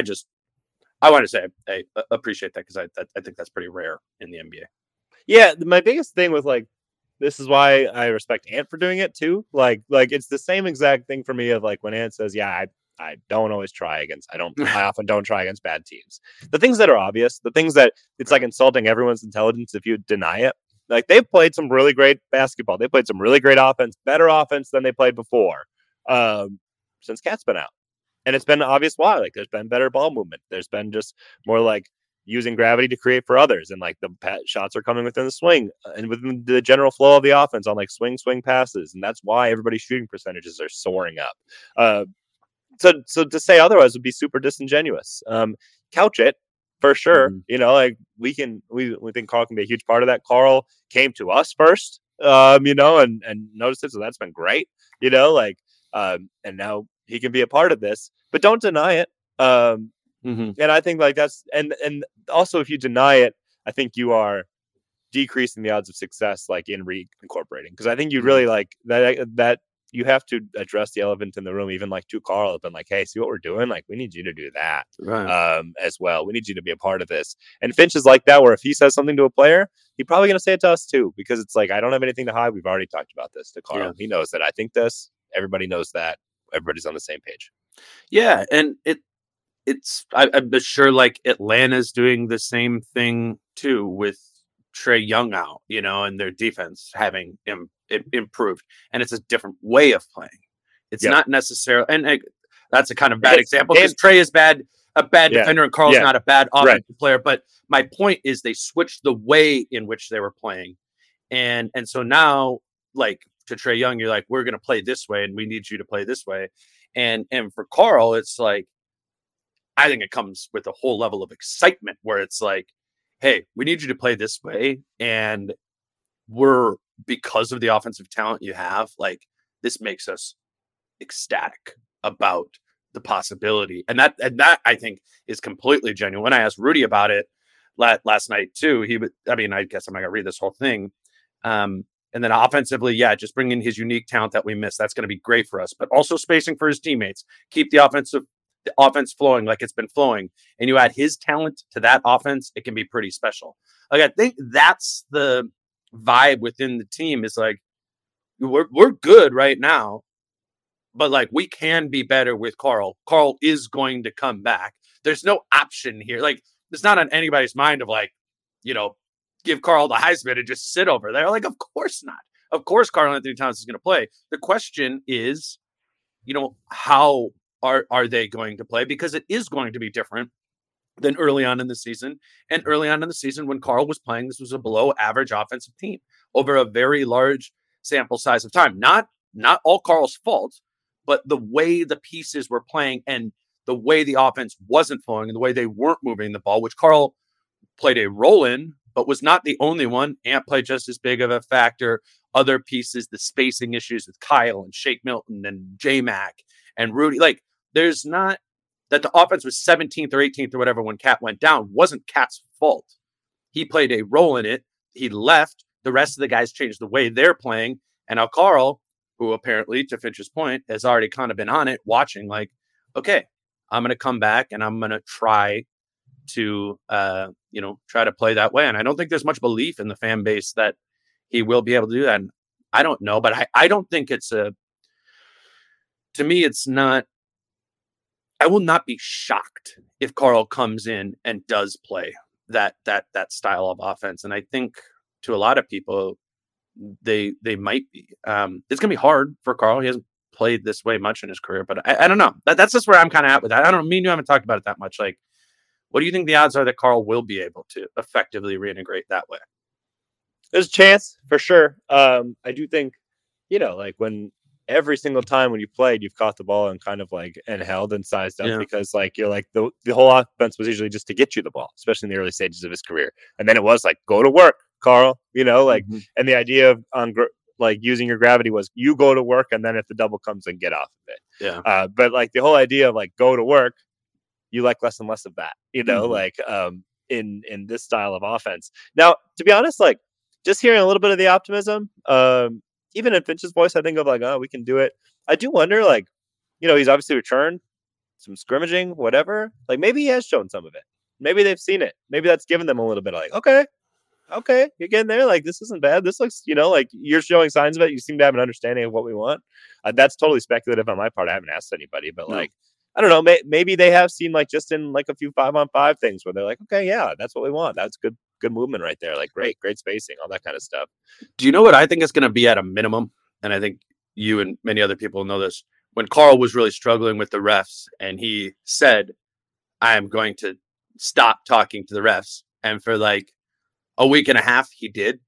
I want to say I appreciate that, because I think that's pretty rare in the NBA. Yeah, my biggest thing with, like, this is why I respect Ant for doing it too. Like it's the same exact thing for me of, like, when Ant says, yeah, I don't always try against, I often don't try against bad teams. The things that are obvious, the things that it's like insulting everyone's intelligence if you deny it. Like, they've played some really great basketball. They played some really great offense, better offense than they played before, since Cat's been out. And it's been obvious why. Like, there's been better ball movement. There's been just more, like, using gravity to create for others. And, like, the shots are coming within the swing and within the general flow of the offense on, like, swing passes. And that's why everybody's shooting percentages are soaring up. So to say otherwise would be super disingenuous. Couch it for sure. Mm-hmm. You know, like, we think Carl can be a huge part of that. Carl came to us first, you know, and noticed it. So that's been great, you know, like, and now he can be a part of this, but don't deny it. And I think, like, that's, and also, if you deny it, I think you are decreasing the odds of success, like, in reincorporating. Because I think you really, like, that you have to address the elephant in the room, even, like, to Carl, have been like, hey, see what we're doing? Like, we need you to do that, right. As well. We need you to be a part of this. And Finch is like that, where if he says something to a player, he's probably going to say it to us too, because it's like, I don't have anything to hide. We've already talked about this to Carl. Yeah. He knows that I think this. Everybody knows that. Everybody's on the same page. Yeah, and I'm sure, like, Atlanta's doing the same thing too with Trae Young out, you know, and their defense having improved, and it's a different way of playing. It's not necessarily, and that's a kind of bad example, because Trae is a bad defender, and Carl's not a bad offensive player. But my point is, they switched the way in which they were playing, and so now, like, to Trae Young, you're like, we're going to play this way, and we need you to play this way. And for Carl, it's like, I think it comes with a whole level of excitement where it's like, hey, we need you to play this way. And because of the offensive talent you have, like, this makes us ecstatic about the possibility. And that I think is completely genuine. When I asked Rudy about it last night too, I guess I'm not going to read this whole thing. And then offensively, just bring in his unique talent that we missed. That's going to be great for us, but also spacing for his teammates. Keep the offense flowing like it's been flowing. And you add his talent to that offense, it can be pretty special. Like, I think that's the vibe within the team, is like, we're good right now, but, like, we can be better with Carl. Carl is going to come back. There's no option here. Like, it's not on anybody's mind of, like, you know, give Carl the Heisman and just sit over there. Like, of course not. Of course, Karl Anthony Towns is going to play. The question is, you know, how are they going to play? Because it is going to be different than early on in the season. And early on in the season, when Carl was playing, this was a below average offensive team over a very large sample size of time. Not all Carl's fault, but the way the pieces were playing and the way the offense wasn't flowing and the way they weren't moving the ball, which Carl played a role in, but was not the only one. Ant played just as big of a factor. Other pieces, the spacing issues with Kyle and Shake Milton and J-Mac and Rudy. Like, there's not that the offense was 17th or 18th or whatever when Cat went down. Wasn't Cat's fault. He played a role in it. He left. The rest of the guys changed the way they're playing. And now Carl, who apparently, to Finch's point, has already kind of been on it, watching, like, okay, I'm going to come back and I'm going to try to, try to play that way. And I don't think there's much belief in the fan base that he will be able to do that. And I don't know, but I don't think to me, it's not, I will not be shocked if Carl comes in and does play that style of offense. And I think to a lot of people, they might be. It's going to be hard for Carl. He hasn't played this way much in his career, but I don't know. That's just where I'm kind of at with that. I don't know. Me and you haven't talked about it that much. Like, what do you think the odds are that Carl will be able to effectively reintegrate that way? There's a chance for sure. I do think, like when every single time when you played, you've caught the ball and kind of like and held and sized up because like you're like the whole offense was usually just to get you the ball, especially in the early stages of his career. And then it was like, go to work, Carl, and the idea of like using your gravity was you go to work. And then if the double comes in, get off of it. Yeah. But like the whole idea of like, go to work, you like less and less of that, like in this style of offense. Now, to be honest, like just hearing a little bit of the optimism, even in Finch's voice, I think of like, oh, we can do it. I do wonder, like, he's obviously returned some scrimmaging, whatever. Like maybe he has shown some of it. Maybe they've seen it. Maybe that's given them a little bit of like, okay, you're getting there. Like this isn't bad. This looks, like you're showing signs of it. You seem to have an understanding of what we want. That's totally speculative on my part. I haven't asked anybody, but like, I don't know. Maybe they have seen like just in like a few 5-on-5 things where they're like, okay, yeah, that's what we want. That's good movement right there. Like great spacing, all that kind of stuff. Do you know what I think is going to be at a minimum? And I think you and many other people know this. When Carl was really struggling with the refs and he said, I am going to stop talking to the refs. And for like a week and a half, he did.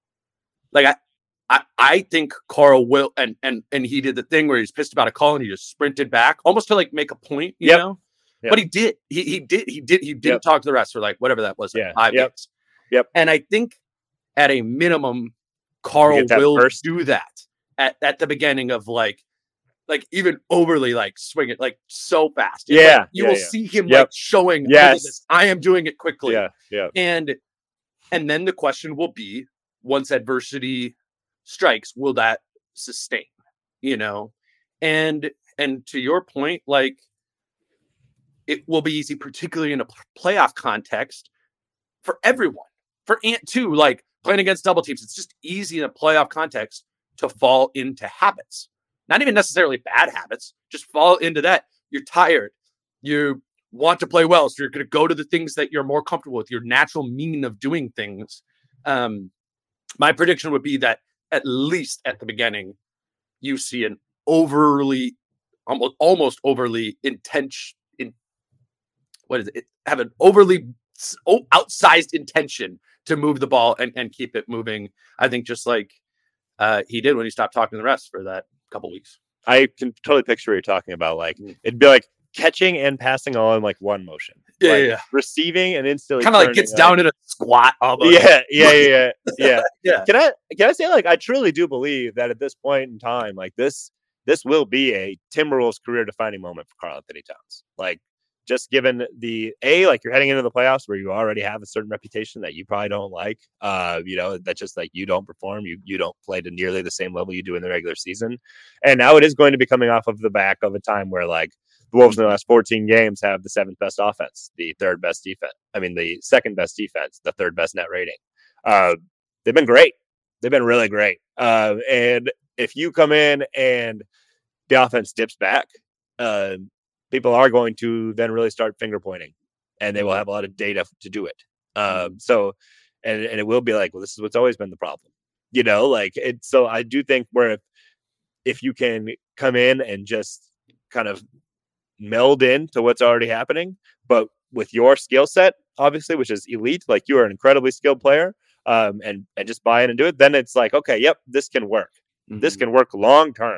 Like, I think Carl will, and he did the thing where he's pissed about a call and he just sprinted back almost to like make a point, you know? Yep. But he did. He didn't talk to the refs for like whatever that was, like 5 days. Yep. And I think at a minimum, Carl will do that at the beginning of like even overly like swing it like so fast. You will see him like showing, I am doing it quickly. Yeah. And then the question will be, once adversity strikes, will that sustain? And to your point, like it will be easy, particularly in a playoff context, for everyone. For Ant too, like playing against double teams, it's just easy in a playoff context to fall into habits. Not even necessarily bad habits, just fall into that. You're tired. You want to play well, so you're going to go to the things that you're more comfortable with, your natural mean of doing things. My prediction would be that at least at the beginning, you see an almost overly have an overly outsized intention to move the ball and keep it moving. I think just like he did when he stopped talking to the refs for that couple weeks. I can totally picture what you're talking about. Like it'd be like catching and passing all in like one motion. Yeah. Receiving and instantly kind of like gets down in a squat almost. Yeah. Can I say, like, I truly do believe that at this point in time, like this will be a Timberwolves career defining moment for Karl-Anthony Towns. Like, just given like you're heading into the playoffs where you already have a certain reputation that you probably don't like, that just like you don't perform, you don't play to nearly the same level you do in the regular season. And now it is going to be coming off of the back of a time where like the Wolves in the last 14 games have the 7th best offense, the 3rd best defense. I mean, the 2nd best defense, the 3rd best net rating. They've been great. They've been really great. And if you come in and the offense dips back, people are going to then really start finger pointing, and they will have a lot of data to do it. So it will be like, well, this is what's always been the problem, like it. So I do think where if you can come in and just kind of meld in to what's already happening, but with your skill set, obviously, which is elite, like you are an incredibly skilled player, and just buy in and do it, then it's like, okay, yep, this can work. This can work long term,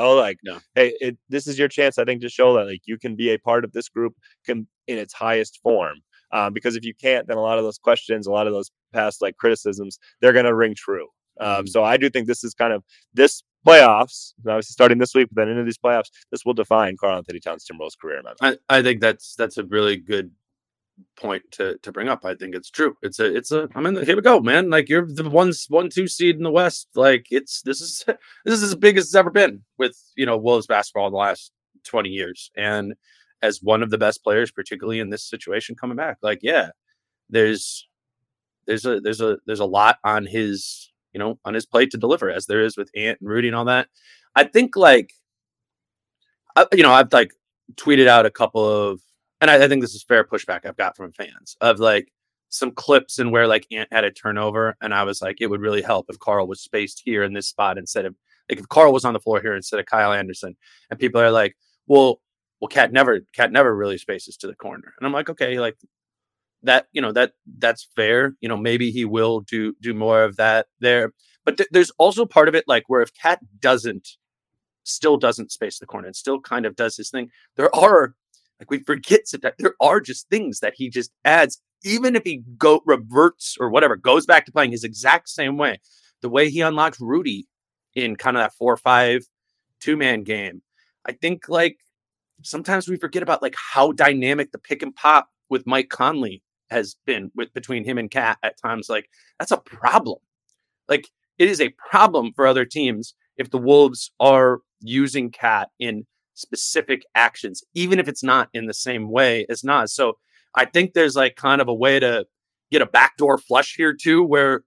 hey, this is your chance, I think, to show that like you can be a part of this group in its highest form. Because if you can't, then a lot of those questions, a lot of those past like criticisms, they're going to ring true. So I do think this is kind of this playoffs, obviously starting this week, but then into these playoffs, this will define Karl-Anthony Towns Timberwolves' career. I think that's a really good point to bring up. I think it's true. It's a here we go, man. Like you're the 1-2 seed in the West. Like this is as big as it's ever been with Wolves basketball in the last 20 years. And as one of the best players, particularly in this situation coming back. Like, yeah, there's a lot on his, on his plate to deliver, as there is with Ant and Rudy and all that. I think like, I've like tweeted out a couple of, and I think this is fair pushback I've got from fans of like some clips and where like Ant had a turnover. And I was like, it would really help if Carl was spaced here in this spot instead of like if Carl was on the floor here instead of Kyle Anderson. And people are like, well, Cat never really spaces to the corner. And I'm like, okay, like that, that's fair. Maybe he will do more of that there. But there's also part of it like where if Cat still doesn't space the corner and still kind of does his thing, there are, like, we forget that there are just things that he just adds, even if he reverts or whatever, goes back to playing his exact same way. The way he unlocked Rudy in kind of that 4-5 2-man game. I think like sometimes we forget about like how dynamic the pick and pop with Mike Conley has been between him and Cat at times. Like that's a problem. Like it is a problem for other teams if the Wolves are using Cat in specific actions, even if it's not in the same way as Nas. So I think there's like kind of a way to get a backdoor flush here too, where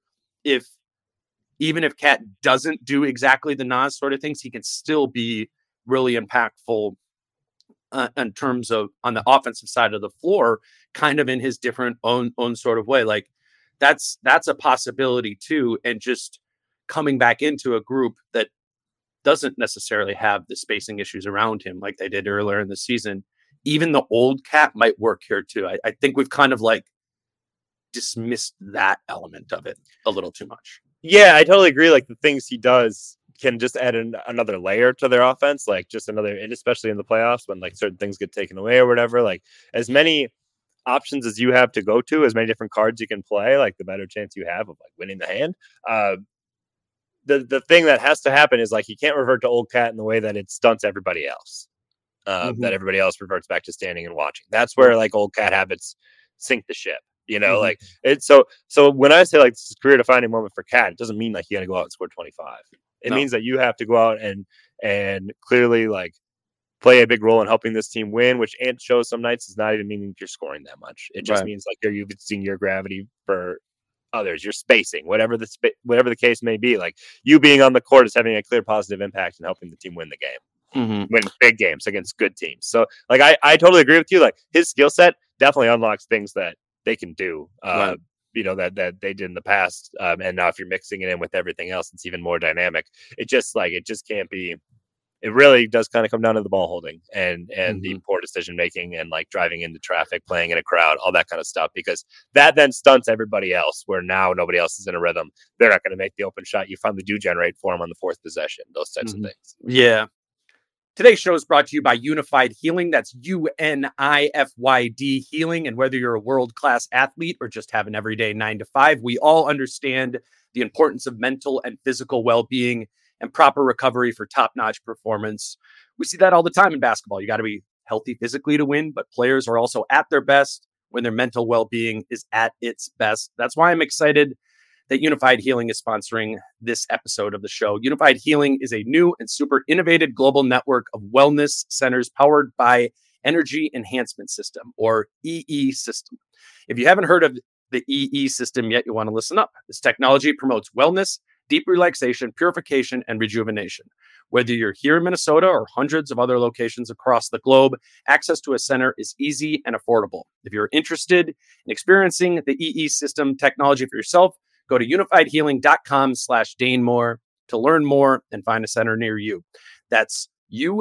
even if Cat doesn't do exactly the Nas sort of things, he can still be really impactful in terms of on the offensive side of the floor, kind of in his different own sort of way. Like that's a possibility too. And just coming back into a group that doesn't necessarily have the spacing issues around him like they did earlier in the season. Even the old Cat might work here too. I think we've kind of like dismissed that element of it a little too much. Yeah, I totally agree. Like the things he does can just add another layer to their offense, like just another, and especially in the playoffs when like certain things get taken away or whatever, like as many options as you have to go to, as many different cards you can play, like the better chance you have of like winning the hand. The thing that has to happen is like he can't revert to old Cat in the way that it stunts everybody else. That everybody else reverts back to standing and watching. That's where like old Cat habits sink the ship. Like it's so when I say like this is a career defining moment for Cat, it doesn't mean like you got to go out and score 25. It means that you have to go out and clearly like play a big role in helping this team win, which Ant shows some nights does not even mean you're scoring that much. It just means like you're using your gravity for others. You're spacing, whatever the case may be. Like you being on the court is having a clear positive impact in helping the team win the game, win big games against good teams. So like I totally agree with you. Like his skill set definitely unlocks things that they can do. That they did in the past. And now if you're mixing it in with everything else, it's even more dynamic. It just can't be. It really does kind of come down to the ball holding and the poor decision making and like driving into traffic, playing in a crowd, all that kind of stuff, because that then stunts everybody else where now nobody else is in a rhythm. They're not going to make the open shot. You finally do generate for them on the fourth possession, those types of things. Yeah. Today's show is brought to you by Unified Healing. That's UNIFYD Healing. And whether you're a world-class athlete or just have an everyday 9 to 5, we all understand the importance of mental and physical well-being and proper recovery for top-notch performance. We see that all the time in basketball. You got to be healthy physically to win, but players are also at their best when their mental well-being is at its best. That's why I'm excited that Unified Healing is sponsoring this episode of the show. Unified Healing is a new and super innovative global network of wellness centers powered by Energy Enhancement System, or EE System. If you haven't heard of the EE System yet, you want to listen up. This technology promotes wellness, deep relaxation, purification, and rejuvenation. Whether you're here in Minnesota or hundreds of other locations across the globe, access to a center is easy and affordable. If you're interested in experiencing the EE System technology for yourself, go to unifiedhealing.com/DaneMoore to learn more and find a center near you. That's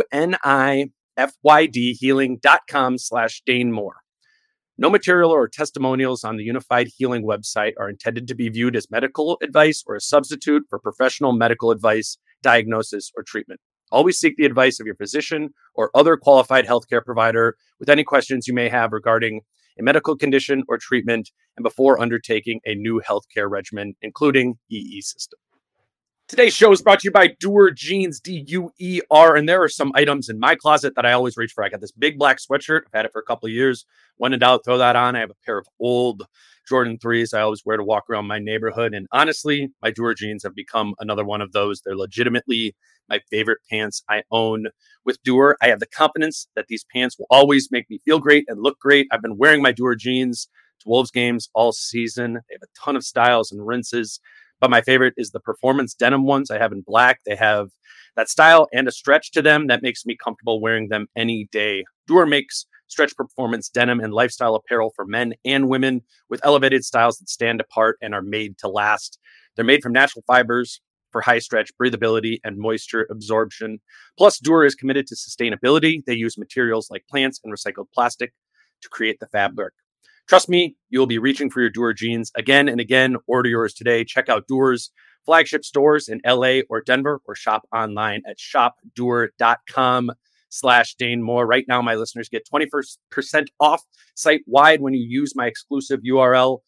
UNIFYDhealing.com/DaneMoore. No material or testimonials on the Unified Healing website are intended to be viewed as medical advice or a substitute for professional medical advice, diagnosis, or treatment. Always seek the advice of your physician or other qualified healthcare provider with any questions you may have regarding a medical condition or treatment and before undertaking a new healthcare regimen, including EE System. Today's show is brought to you by Duer Jeans, D-U-E-R, and there are some items in my closet that I always reach for. I got this big black sweatshirt. I've had it for a couple of years. When in doubt, throw that on. I have a pair of old Jordan 3s I always wear to walk around my neighborhood. And honestly, my Duer jeans have become another one of those. They're legitimately my favorite pants I own. With Duer, I have the confidence that these pants will always make me feel great and look great. I've been wearing my Duer jeans to Wolves games all season. They have a ton of styles and rinses, but my favorite is the performance denim ones I have in black. They have that style and a stretch to them that makes me comfortable wearing them any day. Duer makes stretch performance denim and lifestyle apparel for men and women with elevated styles that stand apart and are made to last. They're made from natural fibers for high stretch, breathability, and moisture absorption. Plus, Duer is committed to sustainability. They use materials like plants and recycled plastic to create the fabric. Trust me, you'll be reaching for your Duer jeans again and again. Order yours today. Check out Duer's flagship stores in LA or Denver, or shop online at shopduer.com/Dane Moore. Right now, my listeners get 20% off site-wide when you use my exclusive URL,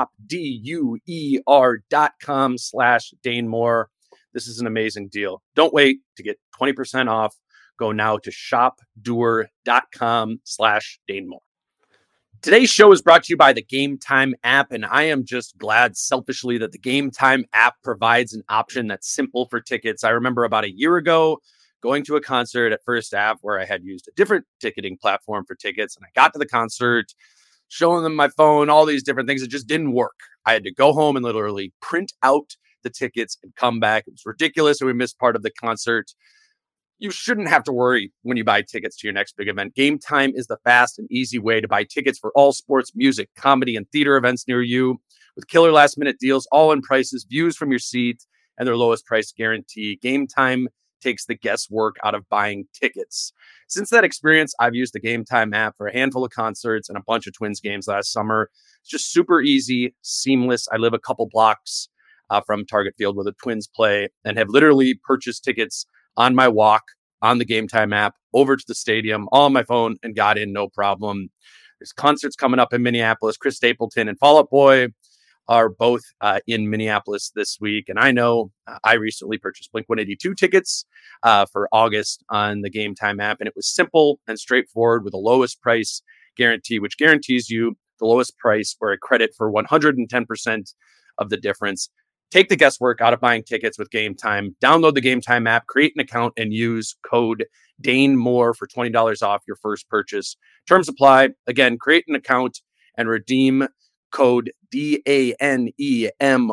shopduer.com/Dane Moore. This is an amazing deal. Don't wait to get 20% off. Go now to shopduer.com/Dane Moore. Today's show is brought to you by the Game Time app, and I am just glad selfishly that the Game Time app provides an option that's simple for tickets. I remember about a year ago going to a concert at First Ave where I had used a different ticketing platform for tickets, and I got to the concert, showing them my phone, all these different things. It just didn't work. I had to go home and literally print out the tickets and come back. It was ridiculous, and we missed part of the concert. You shouldn't have to worry when you buy tickets to your next big event. Game Time is the fast and easy way to buy tickets for all sports, music, comedy, and theater events near you. With killer last-minute deals, all-in prices, views from your seat, and their lowest price guarantee, Game Time takes the guesswork out of buying tickets. Since that experience, I've used the Game Time app for a handful of concerts and a bunch of Twins games last summer. It's just super easy, seamless. I live a couple blocks from Target Field where the Twins play, and have literally purchased tickets on my walk on the Game Time app over to the stadium, all on my phone, and got in no problem. There's concerts coming up in Minneapolis. Chris Stapleton and Fall Out Boy are both in Minneapolis this week. And I know I recently purchased Blink-182 tickets for August on the Game Time app. And it was simple and straightforward with a lowest price guarantee, which guarantees you the lowest price or a credit for 110% of the difference. Take the guesswork out of buying tickets with Game Time. Download the Game Time app, create an account, and use code Dane Moore for $20 off your first purchase. Terms apply. Again, create an account and redeem code DANEMOORE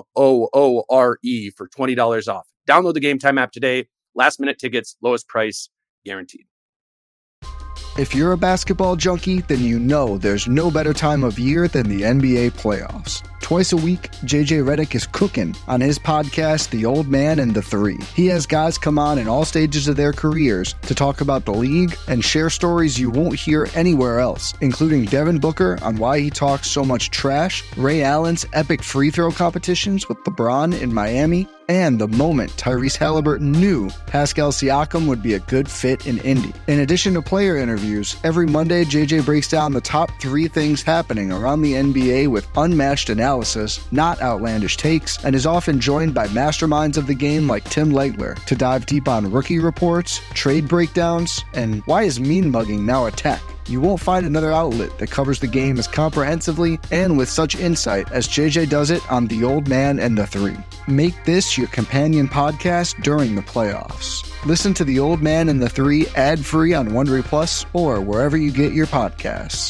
for $20 off. Download the Game Time app today. Last minute tickets, lowest price guaranteed. If you're a basketball junkie, then you know there's no better time of year than the NBA playoffs. Twice a week, JJ Redick is cooking on his podcast, The Old Man and the Three. He has guys come on in all stages of their careers to talk about the league and share stories you won't hear anywhere else, including Devin Booker on why he talks so much trash, Ray Allen's epic free throw competitions with LeBron in Miami, and the moment Tyrese Halliburton knew Pascal Siakam would be a good fit in Indy. In addition to player interviews, every Monday JJ breaks down the top 3 things happening around the NBA with unmatched analysis, not outlandish takes, and is often joined by masterminds of the game like Tim Legler to dive deep on rookie reports, trade breakdowns, and why is mean mugging now a tech? You won't find another outlet that covers the game as comprehensively and with such insight as JJ does it on The Old Man and the Three. Make this your companion podcast during the playoffs. Listen to The Old Man and the Three ad-free on Wondery Plus or wherever you get your podcasts.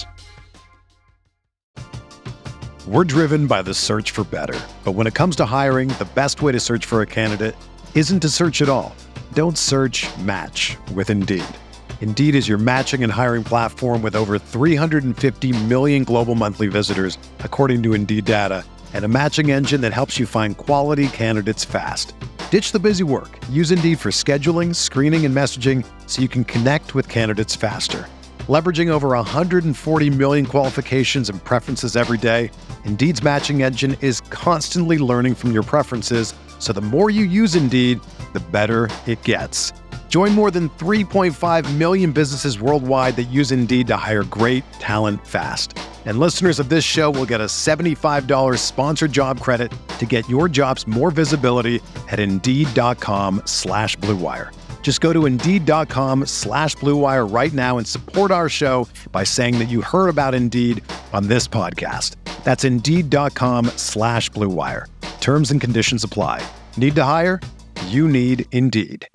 We're driven by the search for better. But when it comes to hiring, the best way to search for a candidate isn't to search at all. Don't search, match with Indeed. Indeed is your matching and hiring platform with over 350 million global monthly visitors, according to Indeed data, and a matching engine that helps you find quality candidates fast. Ditch the busy work. Use Indeed for scheduling, screening, and messaging so you can connect with candidates faster. Leveraging over 140 million qualifications and preferences every day, Indeed's matching engine is constantly learning from your preferences, so the more you use Indeed, the better it gets. Join more than 3.5 million businesses worldwide that use Indeed to hire great talent fast. And listeners of this show will get a $75 sponsored job credit to get your jobs more visibility at Indeed.com/Blue Wire. Just go to Indeed.com/Blue Wire right now and support our show by saying that you heard about Indeed on this podcast. That's Indeed.com/Blue Wire. Terms and conditions apply. Need to hire? You need Indeed.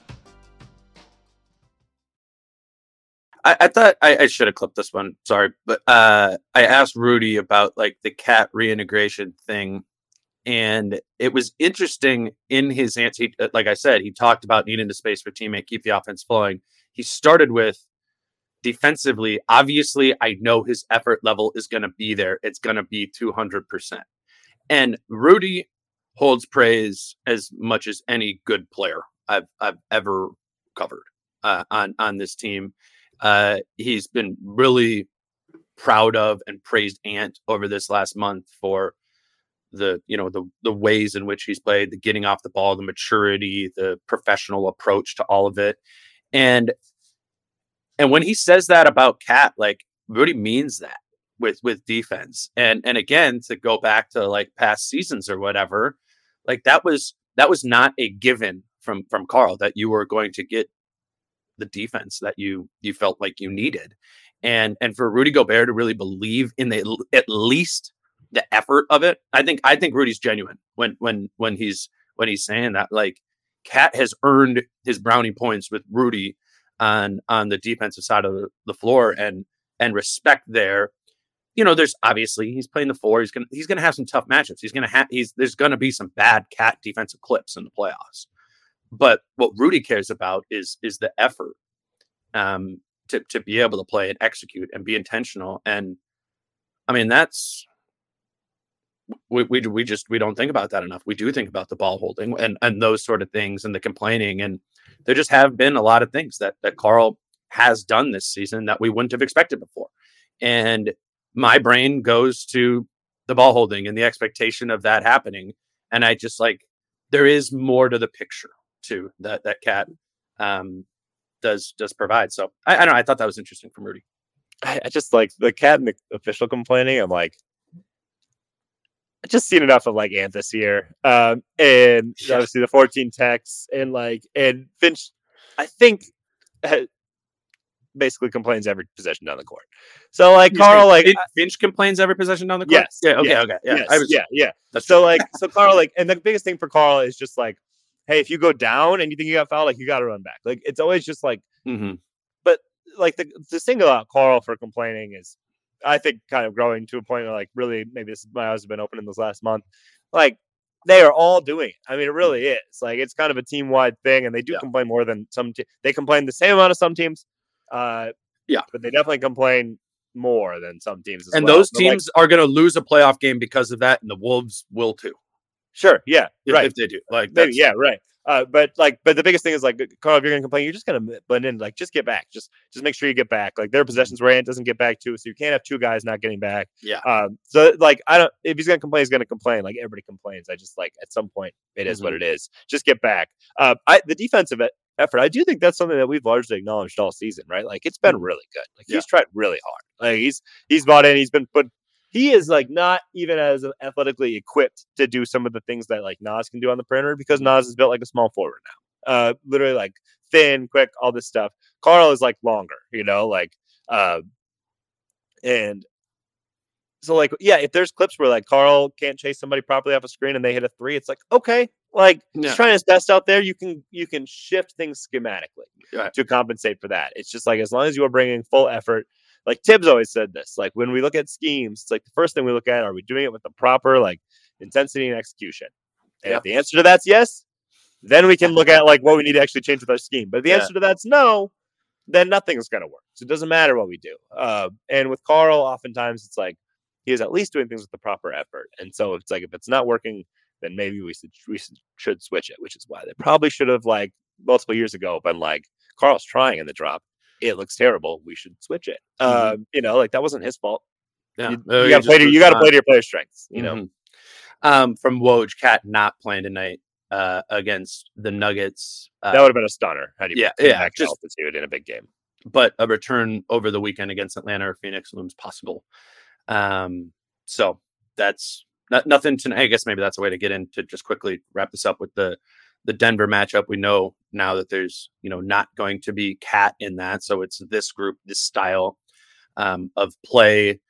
I thought I should have clipped this one. Sorry. But I asked Rudy about like the cat reintegration thing. And it was interesting in his answer. Like I said, he talked about needing the space for teammate, keep the offense flowing. He started with defensively. Obviously, I know his effort level is going to be there. It's going to be 200%. And Rudy holds praise as much as any good player I've ever covered on this team. He's been really proud of and praised Ant over this last month for the ways in which he's played, the getting off the ball, the maturity, the professional approach to all of it. And when he says that about Cat, like Rudy means that with defense. And again, to go back to like past seasons or whatever, like that was not a given from Carl that you were going to get the defense that you felt like you needed. And for Rudy Gobert to really believe in at least the effort of it, I think Rudy's genuine when he's saying that. Like Cat has earned his brownie points with Rudy on the defensive side of the floor, and respect there. There's obviously he's playing the 4. He's gonna have some tough matchups. There's gonna be some bad Cat defensive clips in the playoffs. But what Rudy cares about is the effort to be able to play and execute and be intentional. And I mean, that's we don't think about that enough. We do think about the ball holding and those sort of things and the complaining. And there just have been a lot of things that Carl has done this season that we wouldn't have expected before. And my brain goes to the ball holding and the expectation of that happening. And I just like, there is more to the picture too that Cat does provide. So I don't know. I thought that was interesting from Rudy. I just like the Cat and the official complaining. I'm like, I just seen enough of like Ant this year. And obviously the 14 texts and Finch, I think basically complains every possession down the court. So like Carl, like Finch complains every possession down the court. Yes. Yeah. Okay. Yes, Okay. Yeah. Yes, That's so true. like, so Carl, like, and the biggest thing for Carl is just like, hey, if you go down and you think you got fouled, like you got to run back. Like it's always just like, but like the thing about Carl for complaining is, I think kind of growing to a point where like really maybe my eyes have been open in this last month. Like they are all doing it. I mean, it really is like it's kind of a team wide thing, and they do complain more than some. They complain the same amount of some teams, but they definitely complain more than some teams. And those teams are going to lose a playoff game because of that, and the Wolves will too. Sure, yeah, right. If they do, like maybe, yeah, right. But the biggest thing is like, Carl, if you're gonna complain, you're just gonna blend in. Like, just get back. Just make sure you get back. Like, there are possessions where Ant doesn't get back too, so you can't have two guys not getting back. Yeah. So like, if he's gonna complain, he's gonna complain. Like everybody complains. I just like at some point it is what it is. Just get back. The defensive effort, I do think that's something that we've largely acknowledged all season, right? Like it's been really good. Like he's tried really hard. Like he's bought in. He's been put. He is like not even as athletically equipped to do some of the things that like Nas can do on the perimeter, because Nas is built like a small forward now. Literally like thin, quick, all this stuff. Carl is like longer, and so like, yeah, if there's clips where like Carl can't chase somebody properly off a screen and they hit a 3, it's like, okay, like he's trying his best out there. You can shift things schematically to compensate for that. It's just like, as long as you are bringing full effort. Like Tibbs always said this, like when we look at schemes, it's like the first thing we look at, are we doing it with the proper like intensity and execution? And if the answer to that's yes, then we can look at like what we need to actually change with our scheme. But if the answer to that's no, then nothing's going to work. So it doesn't matter what we do. And with Carl, oftentimes it's like he is at least doing things with the proper effort. And so it's like, if it's not working, then maybe we should switch it, which is why they probably should have like multiple years ago been like, Carl's trying in the drop. It looks terrible. We should switch it. Like that wasn't his fault. Yeah. You got to play to your player strengths, From Woj, Cat not playing tonight against the Nuggets. That would have been a stunner. Had you back just altitude in a big game. But a return over the weekend against Atlanta or Phoenix looms possible. So that's nothing to, I guess maybe that's a way to get into just quickly wrap this up with the Denver matchup. We know now that there's, not going to be Cat in that. So it's this group, this style of play,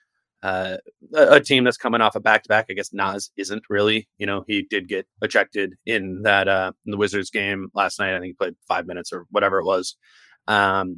a team that's coming off a back-to-back. I guess Naz isn't really, he did get ejected in that, in the Wizards game last night. I think he played 5 minutes or whatever it was. But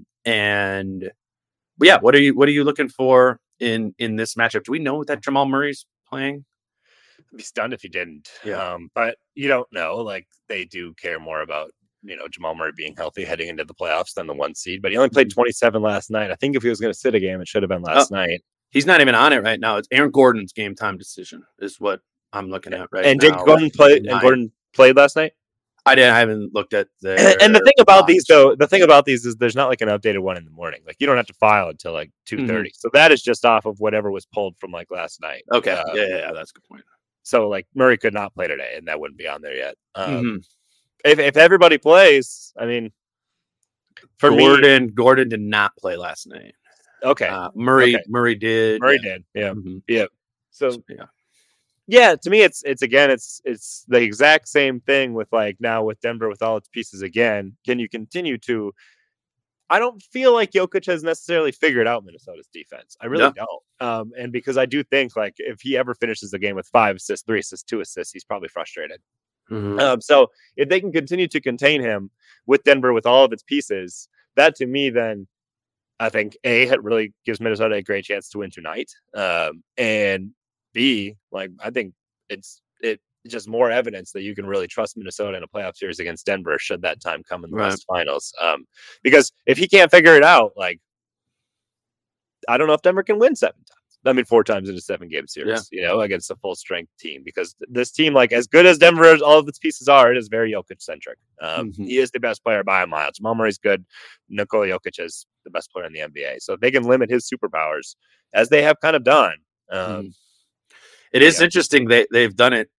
yeah, what are you looking for in this matchup? Do we know that Jamal Murray's playing? I'd be stunned if he didn't. Yeah. But you don't know. Like, they do care more about, Jamal Murray being healthy heading into the playoffs than the 1 seed. But he only played 27 last night. I think if he was going to sit a game, it should have been last night. He's not even on it right now. It's Aaron Gordon's game time decision is what I'm looking at right now. And did Gordon play? And Gordon played last night? I haven't looked at the. And the thing about these, though, is there's not like an updated one in the morning. Like, you don't have to file until like 2:30. So that is just off of whatever was pulled from like last night. Okay. Yeah, that's a good point. So like Murray could not play today, and that wouldn't be on there yet. If everybody plays, I mean, for Gordon did not play last night. Okay. Murray did. Murray did. Yeah. Yeah. So yeah. Yeah, to me, it's the exact same thing with like now with Denver with all its pieces again. Can you continue to? I don't feel like Jokic has necessarily figured out Minnesota's defense. I really don't. And because I do think like if he ever finishes the game with 5 assists, 3 assists, 2 assists, he's probably frustrated. So if they can continue to contain him with Denver with all of its pieces, that to me then I think it really gives Minnesota a great chance to win tonight. And B, like I think it's just more evidence that you can really trust Minnesota in a playoff series against Denver should that time come in the West Finals. Because if he can't figure it out, like I don't know if Denver can win 7 times. I mean, 4 times in a 7-game series, against a full strength team, because this team, like as good as Denver, all of its pieces are, it is very Jokic centric. He is the best player by a mile. Jamal Murray's good. Nikola Jokic is the best player in the NBA. So if they can limit his superpowers as they have kind of done. It is interesting. They've done it,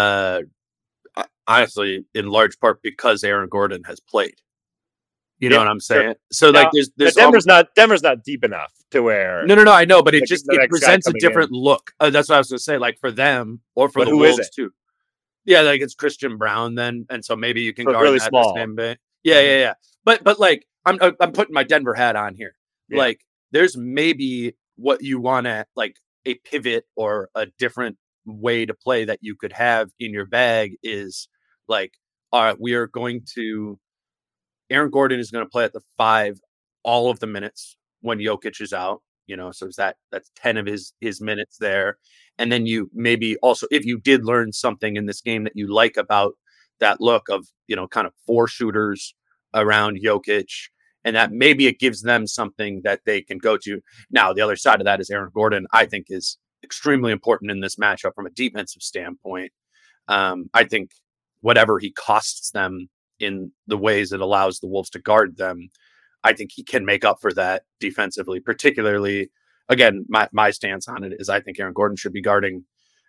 honestly, in large part because Aaron Gordon has played. You know what I'm saying? Sure. So like, there's Denver's not deep enough to where. No, I know, but it presents a different look. That's what I was going to say. Like for them or for the Wolves too. Yeah, like it's Christian Brown then, and so maybe you can guard really that small. The same bit. Yeah. But like I'm putting my Denver hat on here. Yeah. Like there's maybe what you want at like a pivot or a different way to play that you could have in your bag is like, we are going to. Aaron Gordon is going to play at the 5 all of the minutes when Jokic is out, so that's 10 of his minutes there. And then you maybe also, if you did learn something in this game that you like about that look of, kind of 4 shooters around Jokic, and that maybe it gives them something that they can go to. Now, the other side of that is Aaron Gordon, I think, is extremely important in this matchup from a defensive standpoint. I think whatever he costs them in the ways it allows the Wolves to guard them, I think he can make up for that defensively. Particularly, again, my stance on it is I think Aaron Gordon should be guarding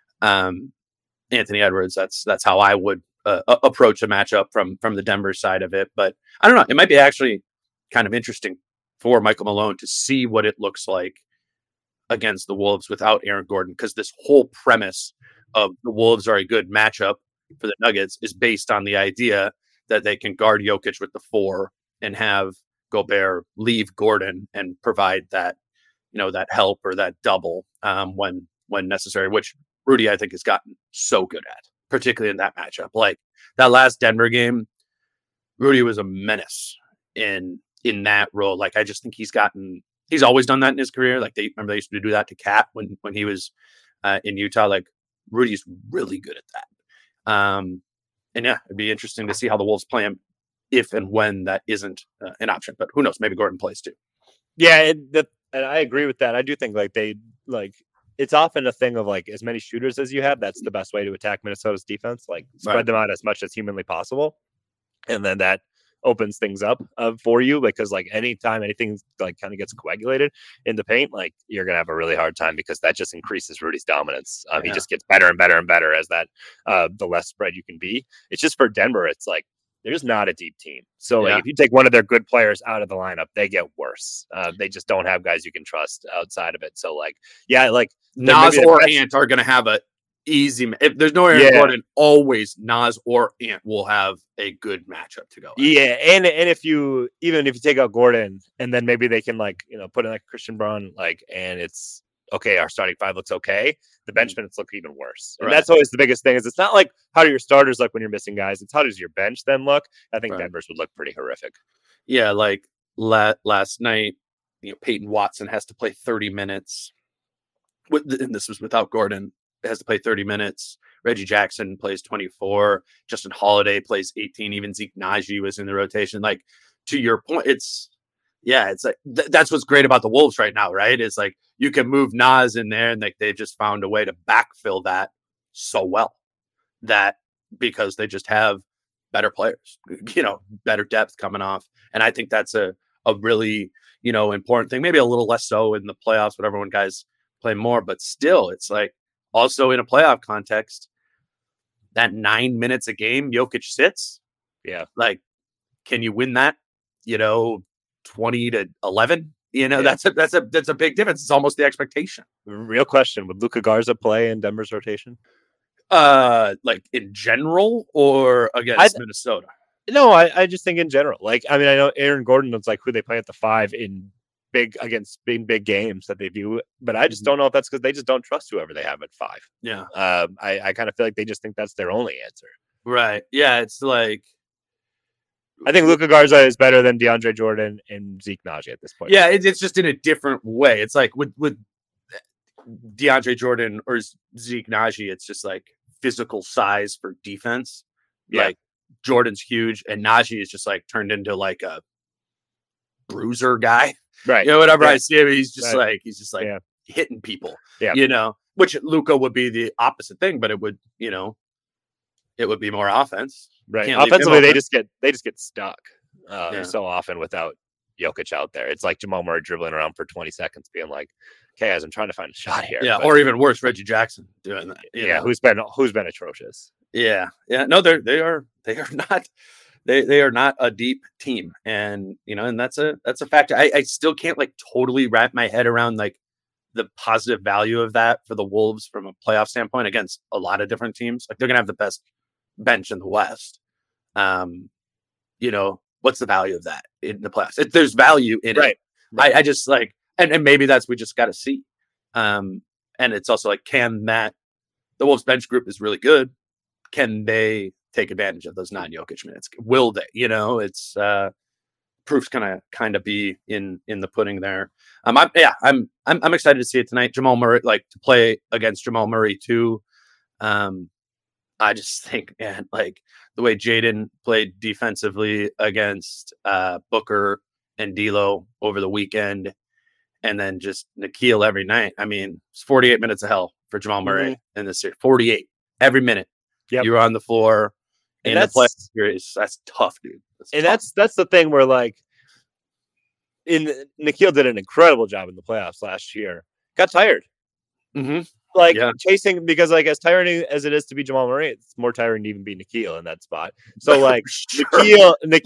Anthony Edwards. That's how I would approach a matchup from the Denver side of it. But I don't know. It might be actually kind of interesting for Michael Malone to see what it looks like against the Wolves without Aaron Gordon, because this whole premise of the Wolves are a good matchup for the Nuggets is based on the idea that they can guard Jokic with the 4 and have Gobert leave Gordon and provide that, that help or that double when necessary, which Rudy, I think, has gotten so good at, particularly in that matchup. Like that last Denver game, Rudy was a menace in that role. Like, I just think he's always done that in his career. Like they used to do that to Cat when he was in Utah. Like Rudy's really good at that. And yeah, it'd be interesting to see how the Wolves play him if and when that isn't an option. But who knows? Maybe Gordon plays too. Yeah, and I agree with that. I do think it's often a thing of like as many shooters as you have, that's the best way to attack Minnesota's defense. Like spread them out as much as humanly possible, and then that opens things up for you, because like anytime anything like kind of gets coagulated in the paint, like you're gonna have a really hard time, because that just increases Rudy's dominance. He just gets better and better and better as that the less spread you can be. It's just for Denver, it's like There's not a deep team. So like Yeah. if you take one of their good players out of the lineup, they get worse. They just don't have guys you can trust outside of it. So like, yeah, like Nas maybe or best- Ant are going to have a easy. If there's no Aaron Yeah. Gordon, always Nas or Ant will have a good matchup to go. at. Yeah, and if you take out Gordon and then maybe they can like put in like Christian Braun and it's okay, our starting five looks okay. The bench minutes look even worse, and Right. that's always the biggest thing. Is it's not like how do your starters look when you're missing guys? It's how does your bench then look? I think Right. Denver's would look pretty horrific. Yeah, like last night, Peyton Watson has to play 30 minutes. And this was without Gordon. Has to play 30 minutes. Reggie Jackson plays 24. Justin Holiday plays 18. Even Zeke Naji was in the rotation. Like, to your point, it's like that's what's great about the Wolves right now, right? It's like you can move Nas in there, and like they've just found a way to backfill that so well that because they just have better players, better depth coming off. And I think that's a really, important thing. Maybe a little less so in the playoffs, whatever, when guys play more, but still, it's like also in a playoff context, that 9 minutes a game Jokic sits. Yeah. Like, can you win that, 20-11? That's a big difference. It's almost the expectation. Real question: would Luka Garza play in Denver's rotation? Like in general or against Minnesota? No, I just think in general. Like, I mean, I know Aaron Gordon was like who they play at the 5 in big games that they do, but I just don't know if that's because they just don't trust whoever they have at 5. Yeah. I kind of feel like they just think that's their only answer. Right. Yeah. It's like, I think Luka Garza is better than DeAndre Jordan and Zeke Naji at this point. Yeah, it's just in a different way. It's like with DeAndre Jordan or Zeke Naji, it's just like physical size for defense. Yeah. Like Jordan's huge, and Naji is just like turned into like a bruiser guy. Right. Whenever Yeah. I see him, he's just Right. like Yeah. hitting people. Yeah. Which Luka would be the opposite thing, but it would, it would be more offense. Right. Can't leave him Offensively, they open. just get stuck so often without Jokic out there. It's like Jamal Murray dribbling around for 20 seconds, being like, "Okay, guys, I'm trying to find a shot here." Yeah, But, or even worse, Reggie Jackson doing that. who's been atrocious. Yeah. No, they are not. They are not a deep team, and and that's a factor. I still can't like totally wrap my head around like the positive value of that for the Wolves from a playoff standpoint against a lot of different teams. Like they're gonna have the best bench in the West. What's the value of that in the playoffs? There's value in it. Right. I just like, and maybe that's we just got to see. And it's also like, the Wolves bench group is really good. Can they take advantage of those non-Jokic minutes? Will they? It's proof's gonna kind of be in the pudding there. I'm excited to see it tonight. Jamal Murray, like to play against Jamal Murray too. I just think, man, like the way Jaden played defensively against Booker and D'Lo over the weekend, and then just Nikhil every night. I mean, it's 48 minutes of hell for Jamal Murray in this series. 48 every minute. Yep. You're on the floor in the play series. That's tough, dude. That's the thing where like Nikhil did an incredible job in the playoffs last year. Got tired. Mm-hmm. Chasing, because like as tiring as it is to be Jamal Murray, it's more tiring to even be Nikhil in that spot. So like Nikhil and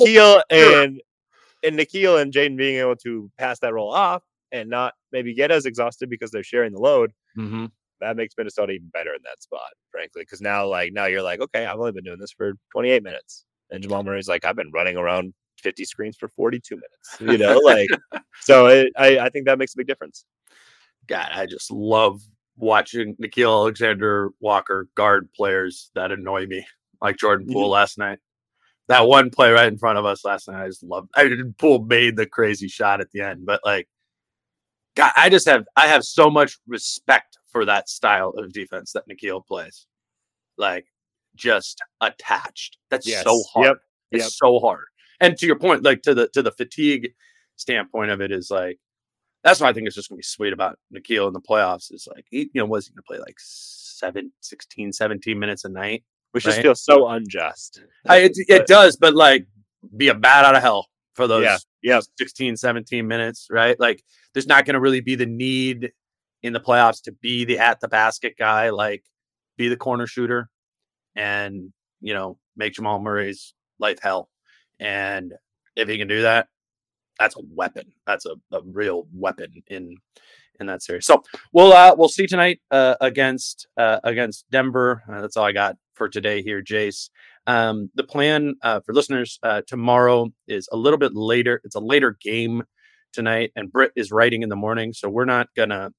Jaden being able to pass that role off and not maybe get as exhausted because they're sharing the load. Mm-hmm. That makes Minnesota even better in that spot, frankly. Because now you're like, okay, I've only been doing this for 28 minutes, and Jamal Murray's like, I've been running around 50 screens for 42 minutes. So I think that makes a big difference. God, I just love watching Nikhil Alexander-Walker guard players that annoy me, like Jordan Poole last night. That one play right in front of us last night, I just loved. Poole made the crazy shot at the end, but like, God, I have so much respect for that style of defense that Nikhil plays. Like, just attached. That's so hard. Yep. It's so hard. And to your point, like to the fatigue standpoint of it is like, that's what I think is just going to be sweet about Nikhil in the playoffs is like, was he going to play like 16, 17 minutes a night? Which just feels so unjust. It does, but like be a bat out of hell for those 16, 17 minutes, right? Like there's not going to really be the need in the playoffs to be the at the basket guy, like be the corner shooter and, make Jamal Murray's life hell And if he can do that, that's a weapon. That's a real weapon in that series. So we'll see tonight against Denver. That's all I got for today here, Jace. The plan for listeners tomorrow is a little bit later. It's a later game tonight, and Britt is writing in the morning, so we're not gonna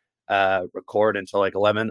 record until like 11,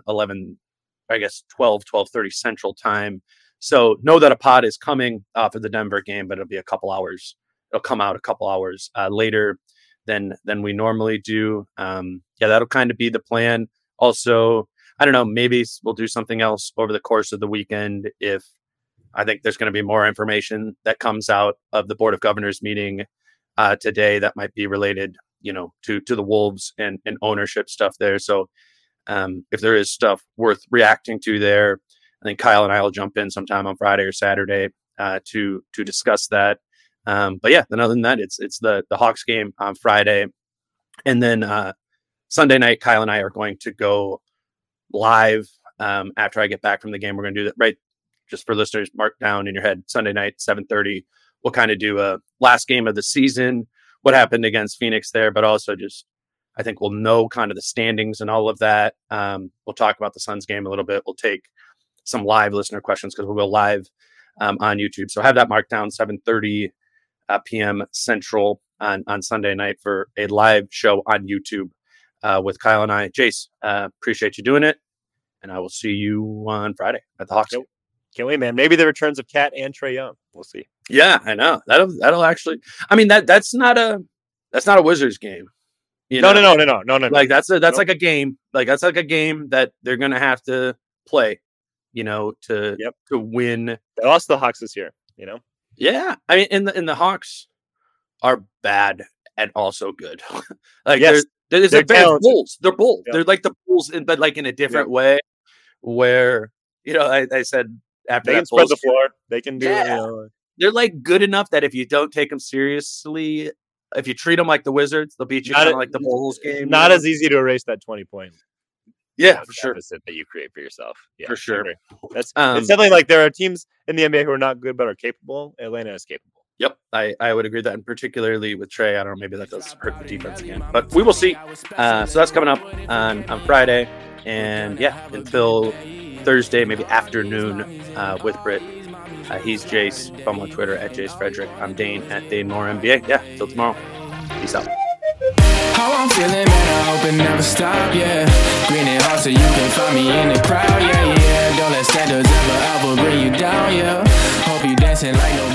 I guess 12:30 Central Time. So know that a pod is coming for the Denver game, but it'll be a couple hours. It'll come out a couple hours later than we normally do. That'll kind of be the plan. Also, I don't know, maybe we'll do something else over the course of the weekend if I think there's going to be more information that comes out of the Board of Governors meeting today that might be related, to the Wolves and ownership stuff there. So if there is stuff worth reacting to there, I think Kyle and I will jump in sometime on Friday or Saturday to discuss that. Then other than that, it's the Hawks game on Friday. And then Sunday night, Kyle and I are going to go live after I get back from the game. We're going to do that, right? Just for listeners, mark down in your head, Sunday night, 7:30. We'll kind of do a last game of the season, what happened against Phoenix there, but also just, I think we'll know kind of the standings and all of that. We'll talk about the Suns game a little bit. We'll take some live listener questions because we'll go live on YouTube. So have that marked down, 7:30 p.m. Central on Sunday night for a live show on YouTube with Kyle and I. Jace, appreciate you doing it. And I will see you on Friday at the Hawks. Can't wait, man. Maybe the returns of Cat and Trae Young. We'll see. Yeah, I know. That'll actually, I mean, that's not a Wizards game. No. Like that's like a game. Like that's like a game that they're gonna have to play, to win. They lost the Hawks this year, Yeah. I mean, and the Hawks are bad and also good. Like yes, they're Bulls. They're Bulls. Yep. They're like the Bulls, but like in a different way where, I said after they that can spread the floor. They can do they're like good enough that if you don't take them seriously, if you treat them like the Wizards, they'll beat you kind of like the Bulls game. Not as easy to erase that 20-point. Yeah, for sure. Deficit that you create for yourself. Yeah, for sure. That's it's definitely like there are teams in the NBA who are not good but are capable. Atlanta is capable. Yep, I would agree with that, and particularly with Trae. I don't know, maybe that does hurt the defense again, but we will see. So that's coming up on Friday, and until Thursday, maybe afternoon with Britt. He's Jace. Follow him on Twitter at Jace Frederick. I'm Dane at Dane Moore NBA. Yeah, till tomorrow. Peace out. How I'm feeling, man, I hope it never stop, yeah. Green and hard so you can find me in the crowd, yeah. Don't let standards ever bring you down, yeah. Hope you dancing like no